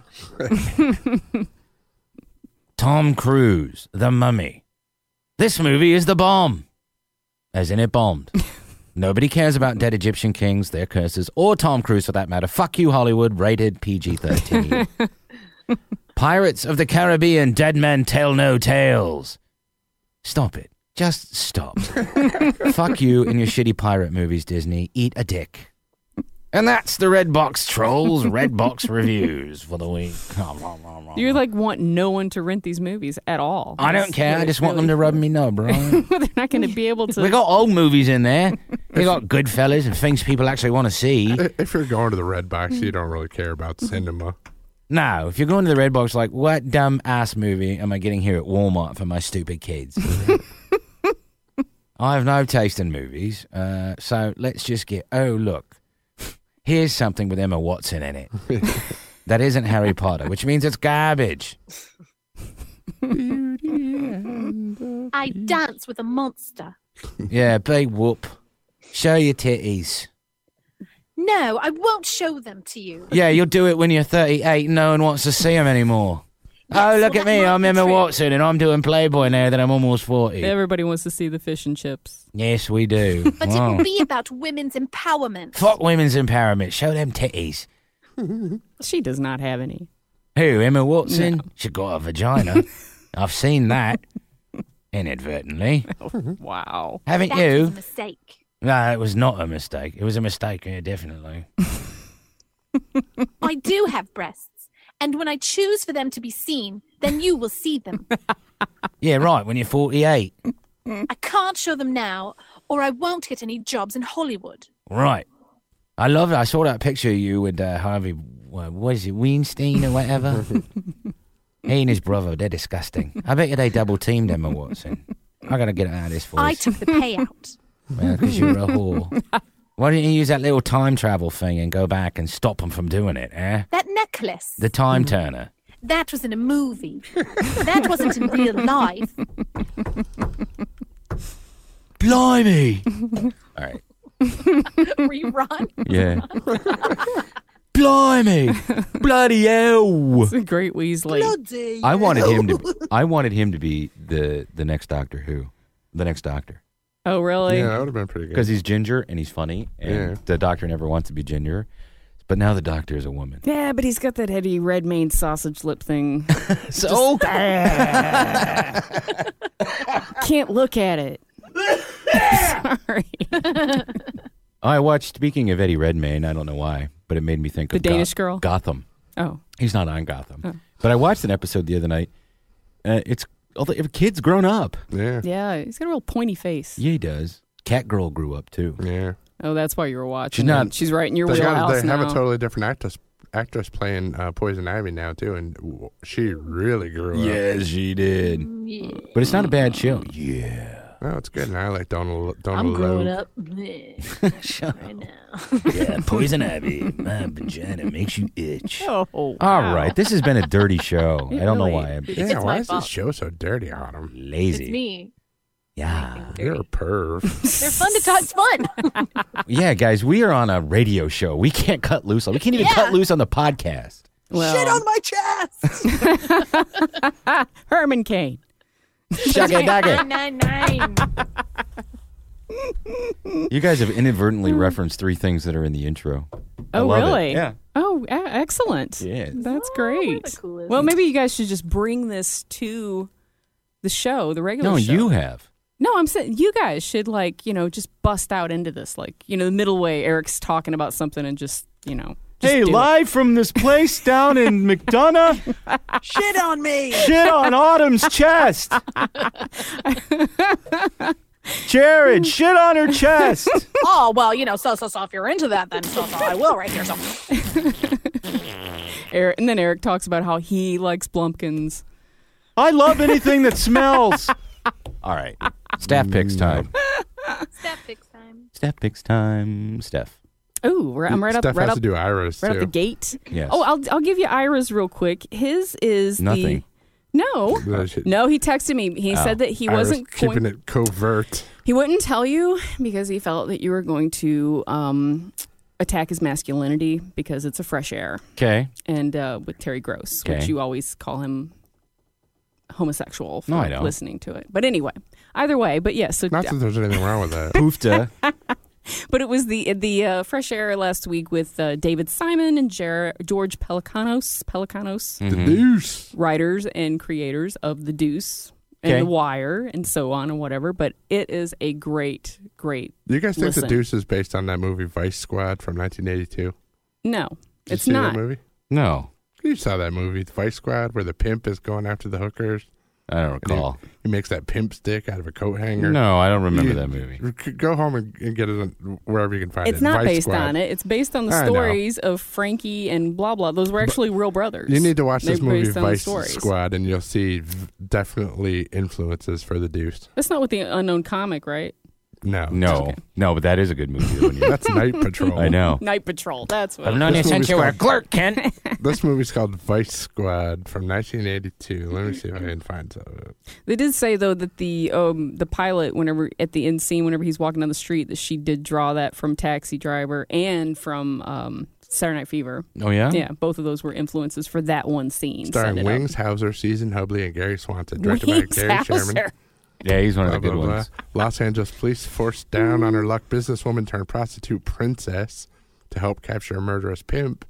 Tom Cruise, The Mummy. This movie is the bomb. As in it bombed. Nobody cares about dead Egyptian kings, their curses, or Tom Cruise for that matter. Fuck you, Hollywood. Rated P G thirteen. Pirates of the Caribbean, Dead Men Tell No Tales. Stop it. Just stop. Fuck you and your shitty pirate movies, Disney. Eat a dick. And that's the Red Box Trolls Red Box Reviews for the week. You're like want no one to rent these movies at all. I don't care. I just want them to rub me nub, bro. They're not going to be able to. We got old movies in there. We got Goodfellas and things people actually want to see. If you're going to the Red Box, you don't really care about cinema. No, if you're going to the Red Box, like, what dumb ass movie am I getting here at Walmart for my stupid kids? I have no taste in movies, uh, so let's just get. Oh, look. Here's something with Emma Watson in it. That isn't Harry Potter, which means it's garbage. I dance with a monster. Yeah, big whoop. Show your titties. No, I won't show them to you. Yeah, you'll do it when you're thirty-eight and no one wants to see them anymore. Oh, look at me, I'm Emma Watson and I'm doing Playboy now that I'm almost forty. Everybody wants to see the fish and chips. Yes, we do. But Wow. it will be about women's empowerment. Fuck women's empowerment. Show them titties. She does not have any. Who, Emma Watson? No. She got a vagina. I've seen that. Inadvertently. Wow. Haven't that you? was a mistake. No, it was not a mistake. It was a mistake, yeah, definitely. I do have breasts. And when I choose for them to be seen, then you will see them. Yeah, right, when you're forty-eight. I can't show them now, or I won't get any jobs in Hollywood. Right. I love it. I saw that picture of you with uh, Harvey, what, what is it, Weinstein or whatever? He and his brother, they're disgusting. I bet you they double-teamed Emma Watson. I got to get out of this voice. I took the payout. Well, because you're a whore. Why didn't you use that little time travel thing and go back and stop them from doing it, eh? That necklace. The time turner. That was in a movie. That wasn't in real life. Blimey! All right. Rerun. Yeah. Blimey! Bloody hell! It's a great Weasley. Bloody I wanted him to. I wanted him to be the the next Doctor Who, the next Doctor. Oh, really? Yeah, that would have been pretty good. Because he's ginger and he's funny, and Yeah. the Doctor never wants to be ginger, but now the Doctor is a woman. Yeah, but he's got that Eddie Redmayne sausage lip thing. So Can't look at it. Sorry. I watched. Speaking of Eddie Redmayne, I don't know why, but it made me think The of Danish girl? Gotham. Oh. He's not on Gotham, Oh. but I watched an episode the other night. Uh, it's all the kid's grown up. Yeah. Yeah, he's got a real pointy face. Yeah, he does. Catgirl grew up too. Yeah. Oh, that's why you were watching. She's not- it. She's right in your They, got, wheelhouse they have now. a totally different actress actress playing uh, Poison Ivy now too, and w- she really grew up. Yes, she did. Yeah. But it's not a bad show. Yeah. No, it's good. And I like Donald. I'm Donald growing Logue. up right now. yeah, Poison Ivy. My vagina makes you itch. Oh, All wow. right, this has been a dirty show. It I don't really- know why. I'm It's Yeah, why my is fault. this show so dirty on him? lazy. It's me. Yeah. You're a perv. They're fun to talk. It's fun. Yeah, guys, we are on a radio show. We can't cut loose. We can't even Yeah. cut loose on the podcast. Well, Shit on my chest. Herman Cain. Shugga dugga. Nine, nine, nine. You guys have inadvertently referenced three things that are in the intro. I Oh, love it. really? Yeah. Oh, e- excellent. Yeah. That's Oh, we're great. the coolest. Well, maybe you guys should just bring this to the show, the regular No, show. you have. No, I'm saying you guys should, like, you know, just bust out into this. Like, you know, the middle way, Eric's talking about something and just, you know. Hey, do live from this place down in McDonough. Shit on me. Shit on Autumn's chest. Jared, shit on her chest. Oh, well, you know, so, so, so, if you're into that, then so, so, I will right here, so. Eric, and then Eric talks about how he likes Blumpkins. I love anything that smells. All right. Staff picks time. Staff picks time. Staff picks time. Steph. Ooh, right, I'm right up, Steph right has up, to do Ira's, right too. up the gate. Yes. Oh, I'll I'll give you Ira's real quick. His is Nothing. the no, no. He texted me. He Oh. said that he Ira's wasn't keeping going, it covert. He wouldn't tell you because he felt that you were going to um, attack his masculinity because it's a fresh air. Okay. And uh, with Terry Gross, Okay. which you always call him homosexual for No, I don't. listening to it. But anyway, either way. But yes, so Not that there's anything wrong with that. Poofta. But it was the the uh, fresh air last week with uh, David Simon and Jer- George Pelicanos, Pelicanos, The Deuce. writers and creators of The Deuce and Okay. The Wire and so on and whatever. But it is a great, great. Do you guys think listen. The Deuce is based on that movie Vice Squad from nineteen eighty-two? No, Did it's you see not. that movie? No. You saw that movie, Vice Squad, where the pimp is going after the hookers. I don't And he- recall. He, makes that pimp stick out of a coat hanger. No, I don't remember You- that movie. Go home and, and get it on wherever you can find It's it. not Vice based Squad. on it. It's based on the I know. stories of Frankie and blah blah. Those were actually real brothers. You need to watch They're this movie based on the Vice stories. Squad, and you'll see v- definitely influences for The Deuce. That's not with the unknown comic, right? No, No. No, but that is a good movie. When you- that's Night Patrol. I know. Night Patrol. That's what. I've known you This since movie's you were a called- clerk, Kent. This movie's called Vice Squad from nineteen eighty-two. Let me see if I can find some of it. They did say though that the um the pilot, whenever at the end scene, whenever he's walking down the street, that she did draw that from Taxi Driver and from um Saturday Night Fever. Oh, yeah? Yeah, both of those were influences for that one scene. Starring Set it up. Wings Hauser, Susan Hubley, and Gary Swanson. Directed by Wings Gary Sherman. Hauser. Yeah, he's one of the Blah, good blah, blah. ones. Los Angeles police forced down on her luck businesswoman turned prostitute princess to help capture a murderous pimp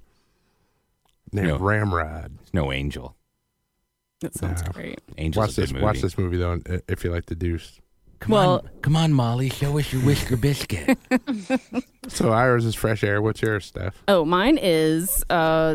named No. Ramrod. It's no angel. That sounds No. great. Angel's Watch a good this. movie. Watch this movie though, and- if you like The Deuce. Come Well- on, come on, Molly. Show us your whisker biscuit. So Iris is fresh air. What's yours, Steph? Oh, mine is uh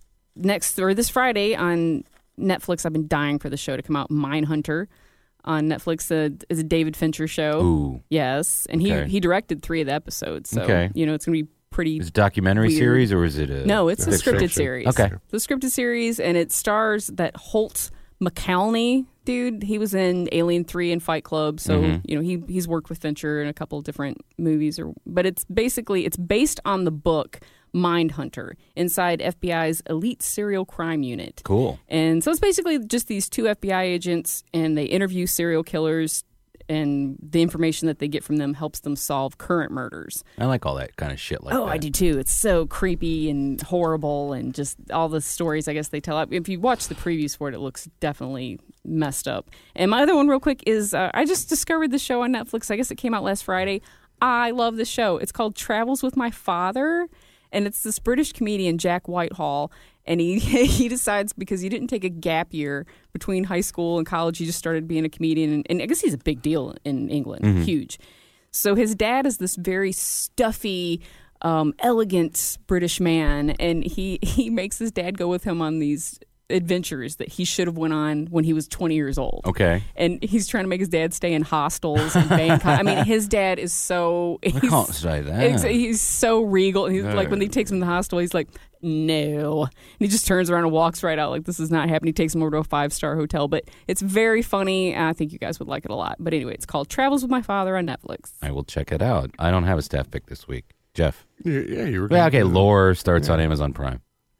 next or this Friday on Netflix. I've been dying for the show to come out. Mindhunter on Netflix uh, is a David Fincher show. Ooh. Yes, and he Okay. he directed three of the episodes. So Okay. you know it's gonna be pretty. Is it a documentary weird. series or is it a No, it's a It's scripted fiction. series. Okay. It's a scripted series, and it stars that Holt McCallany dude. He was in Alien three and Fight Club, so Mhm. you know he he's worked with Fincher in a couple of different movies. Or but it's basically it's based on the book Mindhunter inside F B I's elite serial crime unit. Cool. And so it's basically just these two F B I agents, and they interview serial killers, and the information that they get from them helps them solve current murders. I like all that kind of shit like oh, that. I do too. It's so creepy and horrible, and just all the stories I guess they tell. If you watch the previews for it, it looks definitely messed up. And my other one, real quick, is uh, I just discovered the show on Netflix. I guess it came out last Friday. I love this show. It's called Travels with My Father. And it's this British comedian, Jack Whitehall, and he he decides because he didn't take a gap year between high school and college, he just started being a comedian. And, and I guess he's a big deal in England, Mhm. huge. So his dad is this very stuffy, um, elegant British man, and he, he makes his dad go with him on these adventures that he should have went on when he was twenty years old. Okay. And he's trying to make his dad stay in hostels in Bangkok. I mean, his dad is so... I he's- can't say that. He's, he's so regal. He's No. like when he takes him to the hospital, he's like, no. And he just turns around and walks right out like this is not happening. He takes him over to a five star hotel. But it's very funny. I think you guys would like it a lot. But anyway, it's called Travels with My Father on Netflix. I will check it out. I don't have a staff pick this week. Jeff. Yeah, yeah you were. Yeah, gonna okay. do that. Lore starts Yeah. on Amazon Prime.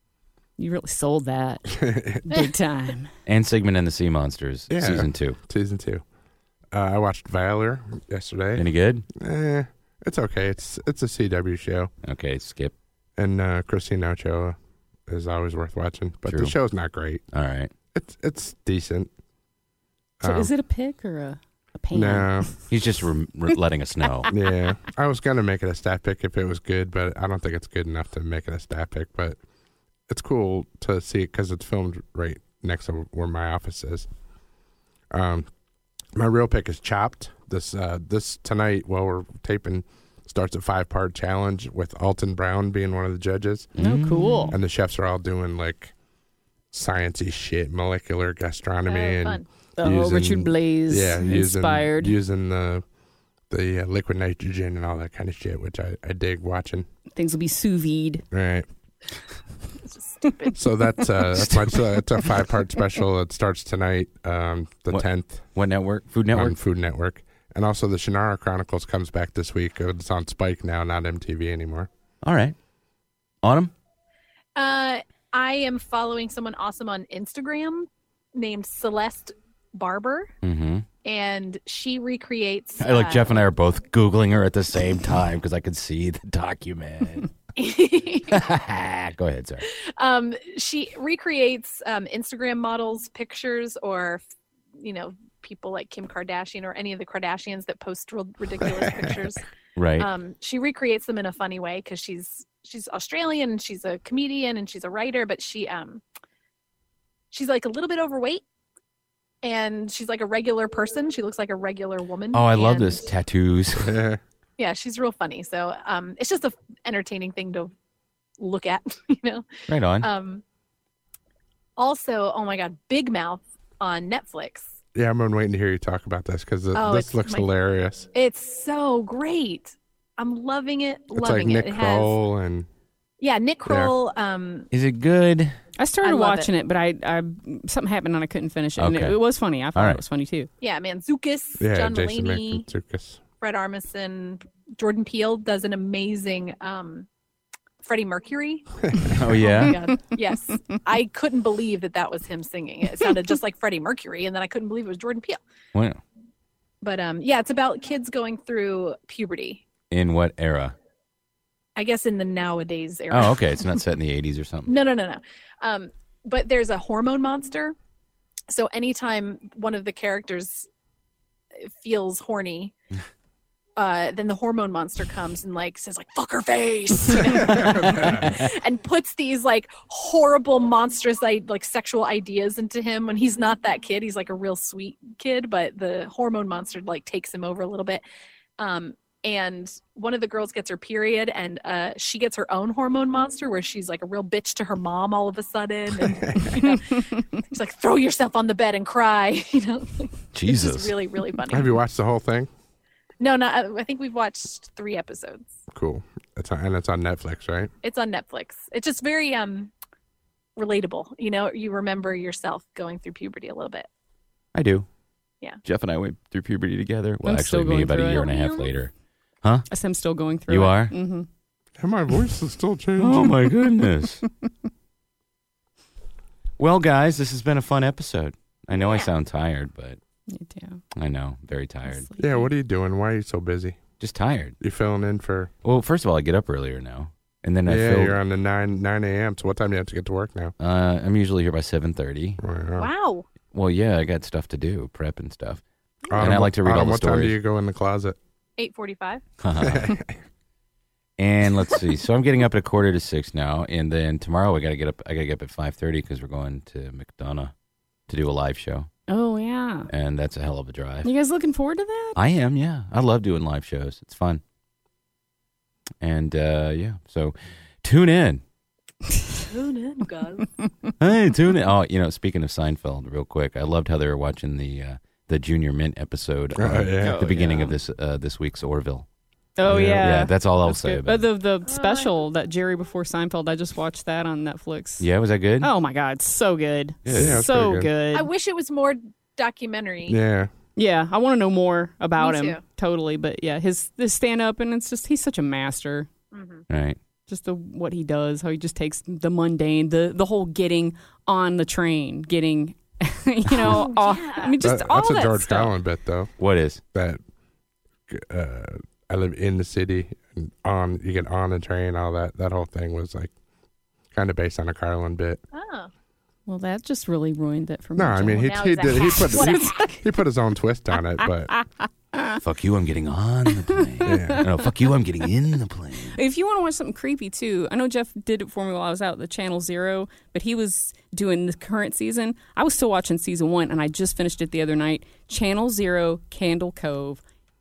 You really sold that big time. And Sigmund and the Sea Monsters, Yeah. season two. Season two. Uh, I watched Valor yesterday. Any good? Eh, it's okay. It's it's a C W show. Okay, skip. And uh, Christina Ochoa is always worth watching, but True. the show's not great. All right. It's it's decent. So Um, is it a pick or a, a pan? No. He's just re- re- letting us know. Yeah, I was gonna make it a stat pick if it was good, but I don't think it's good enough to make it a stat pick. But it's cool to see it because it's filmed right next to where my office is. Um, my real pick is Chopped. This uh, this tonight while we're taping starts a five-part challenge with Alton Brown being one of the judges. Oh, cool. And the chefs are all doing, like, sciencey shit, molecular gastronomy. Oh, and fun. Oh, using, Richard Blaze yeah, using, inspired. Using the the uh, liquid nitrogen and all that kind of shit, which I, I dig watching. Things will be sous vide. Right. It's just stupid. So that's uh, that's my so it's a five part special. It starts tonight, um, the What- tenth. What network? Food Network? On Food Network, and also the Shannara Chronicles comes back this week. It's on Spike now, not M T V anymore. All right. Autumn? Uh, I am following someone awesome on Instagram named Celeste Barber, Mm-hmm. and she recreates. I like uh, Jeff and I are both Googling her at the same time because I could see the document. Go ahead, sorry. um, she recreates um, Instagram models' pictures, or you know, people like Kim Kardashian or any of the Kardashians that post real ridiculous pictures. Right. Um, she recreates them in a funny way because she's she's Australian and she's a comedian and she's a writer, but she um she's like a little bit overweight and she's like a regular person. She looks like a regular woman. Oh, I love and- this. Tattoos. Yeah, she's real funny. So um, it's just a f- entertaining thing to look at, you know. Right on. Um, also, oh my God, Big Mouth on Netflix. Yeah, I'm waiting to hear you talk about this because Oh, this it's looks my- hilarious. It's so great. I'm loving it. It's like Loving Nick it. It has, Kroll and yeah, Nick Yeah. Kroll. Um, Is it good? I started I love watching it. but I, I something happened and I couldn't finish it. And it, Okay. it was funny. I thought All right. it was funny too. yeah, Mantzoukas, yeah, John Jason Mulaney, Mantzoukas. Fred Armisen, Jordan Peele does an amazing um, Freddie Mercury. Oh, yeah? Oh my God. Yes, I couldn't believe that that was him singing. It sounded just like Freddie Mercury, and then I couldn't believe it was Jordan Peele. Well, But um, yeah, it's about kids going through puberty. in what era? I guess in the nowadays era. Oh, okay. It's not set in the eighties or something. No, no, no, no. Um, but there's a hormone monster. So anytime one of the characters feels horny, uh, then the hormone monster comes and like says like "fuck her face," you know? and puts these like horrible, monstrous, like, like sexual ideas into him. When he's not that kid, he's like a real sweet kid, but the hormone monster like takes him over a little bit. Um, and one of the girls gets her period, and uh, she gets her own hormone monster where she's like a real bitch to her mom all of a sudden. And, you know, she's like, throw yourself on the bed and cry. You know, Jesus. It's just really, really funny. Have you watched the whole thing? No, not. I think we've watched three episodes. Cool. It's on, and it's on Netflix, right? It's on Netflix. It's just very um relatable. You know, you remember yourself going through puberty a little bit. I do. Yeah. Jeff and I went through puberty together. Well, I'm still actually, me going about through a year it. and a half later. Huh? I said I'm still going through You it. are? Mm-hmm. And my voice is still changing. Oh, my goodness. Well, guys, this has been a fun episode. I know I sound tired, but Me too. I know, very tired. Yeah, what are you doing? Why are you so busy? Just tired. You filling in for? Well, first of all, I get up earlier now, and then I yeah, feel. you're on the nine nine a.m. So what time do you have to get to work now? Uh, I'm usually here by seven thirty. Wow. Well, yeah, I got stuff to do, prep and stuff, Autumn, and I like to read Autumn, all the what time do stories. you go in the closet? eight forty-five. And let's see. So I'm getting up at a quarter to six now, and then tomorrow I got to get up. I got to get up at five thirty because we're going to McDonough to do a live show, Oh yeah. and that's a hell of a drive. You guys looking forward to that? I am, yeah. I love doing live shows. It's fun. And uh, yeah, so tune in. Tune in, guys. Hey, tune in. Oh, you know, speaking of Seinfeld, real quick, I loved how they were watching the uh, the Junior Mint episode Oh, on yeah. the Oh, beginning yeah. of this uh, this week's Orville. Oh yeah. Yeah, that's all I'll That's say good. about But the the special that Jerry Before Seinfeld, I just watched that on Netflix. Yeah, was that good? Oh my God, so good. Yeah, yeah, it's so pretty good. good. I wish it was more documentary. Yeah. Yeah, I want to know more about Me him. too. Totally, but yeah, his his stand up and it's just he's such a master. Mm-hmm. Right. Just the what he does, how he just takes the mundane, the the whole getting on the train, getting you know, Oh, all, yeah. I mean just That- all that's a that George stuff. Carlin bit, though. What is? That uh, I live in the city, and on you get on the train, all that. That whole thing was like kind of based on a Carlin bit. Oh. Well, that just really ruined it for me. No, I mean he now he he's a did he hack. put What a he, hack. he put his own twist on it, but Fuck you, I'm getting on the plane. yeah. No, fuck you, I'm getting in the plane. If you want to watch something creepy too, I know Jeff did it for me while I was out at the Channel Zero, but he was doing the current season. I was still watching season one, and I just finished it the other night. Channel Zero, Candle Cove.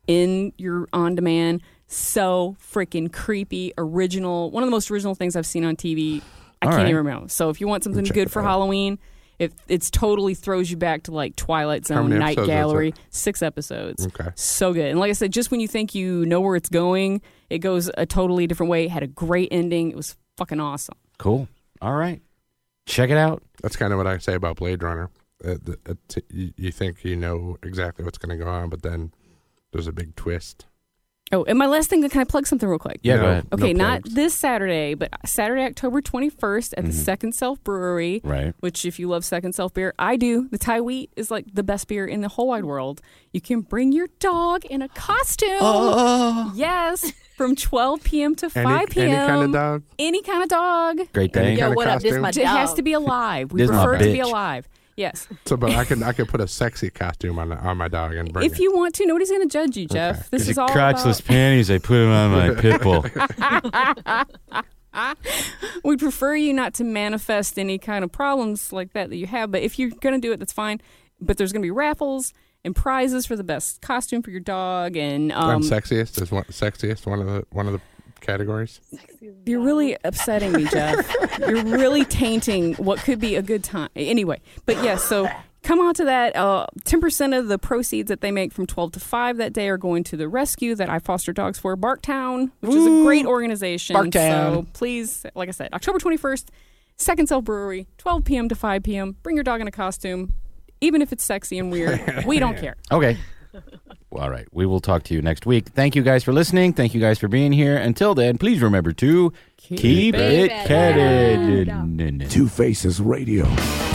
in your on-demand. So freaking creepy, original. One of the most original things I've seen on T V. I All can't right. even remember. So if you want something Check good it for out. Halloween, if it's totally throws you back to like Twilight How Zone, many Night episodes is Gallery. it? Six episodes. Okay. So good. And like I said, just when you think you know where it's going, it goes a totally different way. It had a great ending. It was fucking awesome. Cool. All right. Check it out. That's kind of what I say about Blade Runner. Uh, the- uh, t- you, you think you know exactly what's going to go on, but then there's a big twist. Oh, and my last thing, can I plug something real quick? Yeah, No, go ahead. Okay, no not plugs. this Saturday, but Saturday, October twenty-first at the Mhm. Second Self Brewery. Right. Which, if you love Second Self beer, I do. The Thai Wheat is like the best beer in the whole wide world. You can bring your dog in a costume. Oh. Yes, from twelve p.m. to Any, five p.m. any kind of dog? Any kind of dog. Great day. Any Yo, kind of what up? This costume? my It has dog. to be alive. We This is my prefer it to be bitch. alive. Yes. So, but I can I can put a sexy costume on on my dog and bring If it. you want to, nobody's going to judge you, Jeff. Okay. This is all Crotchless about... panties. I put them on my pit bull. We'd prefer you not to manifest any kind of problems like that that you have, but if you're going to do it, that's fine. But there's going to be raffles and prizes for the best costume for your dog, and um, and sexiest is one sexiest one of the one of the categories. you're really upsetting me, Jeff. You're really tainting what could be a good time. Anyway, but yes, so come on to that. Uh, ten percent of the proceeds that they make from twelve to five that day are going to the rescue that I foster dogs for, Barktown, which is a great organization. Barktown. So please, like I said, October twenty-first, Second Self Brewery, twelve p.m. to five p.m. Bring your dog in a costume, even if it's sexy and weird. We don't care. Okay. Well, all right. We will talk to you next week. Thank you guys for listening. Thank you guys for being here. Until then, please remember to keep, Keep it it catted. Two Faces Radio.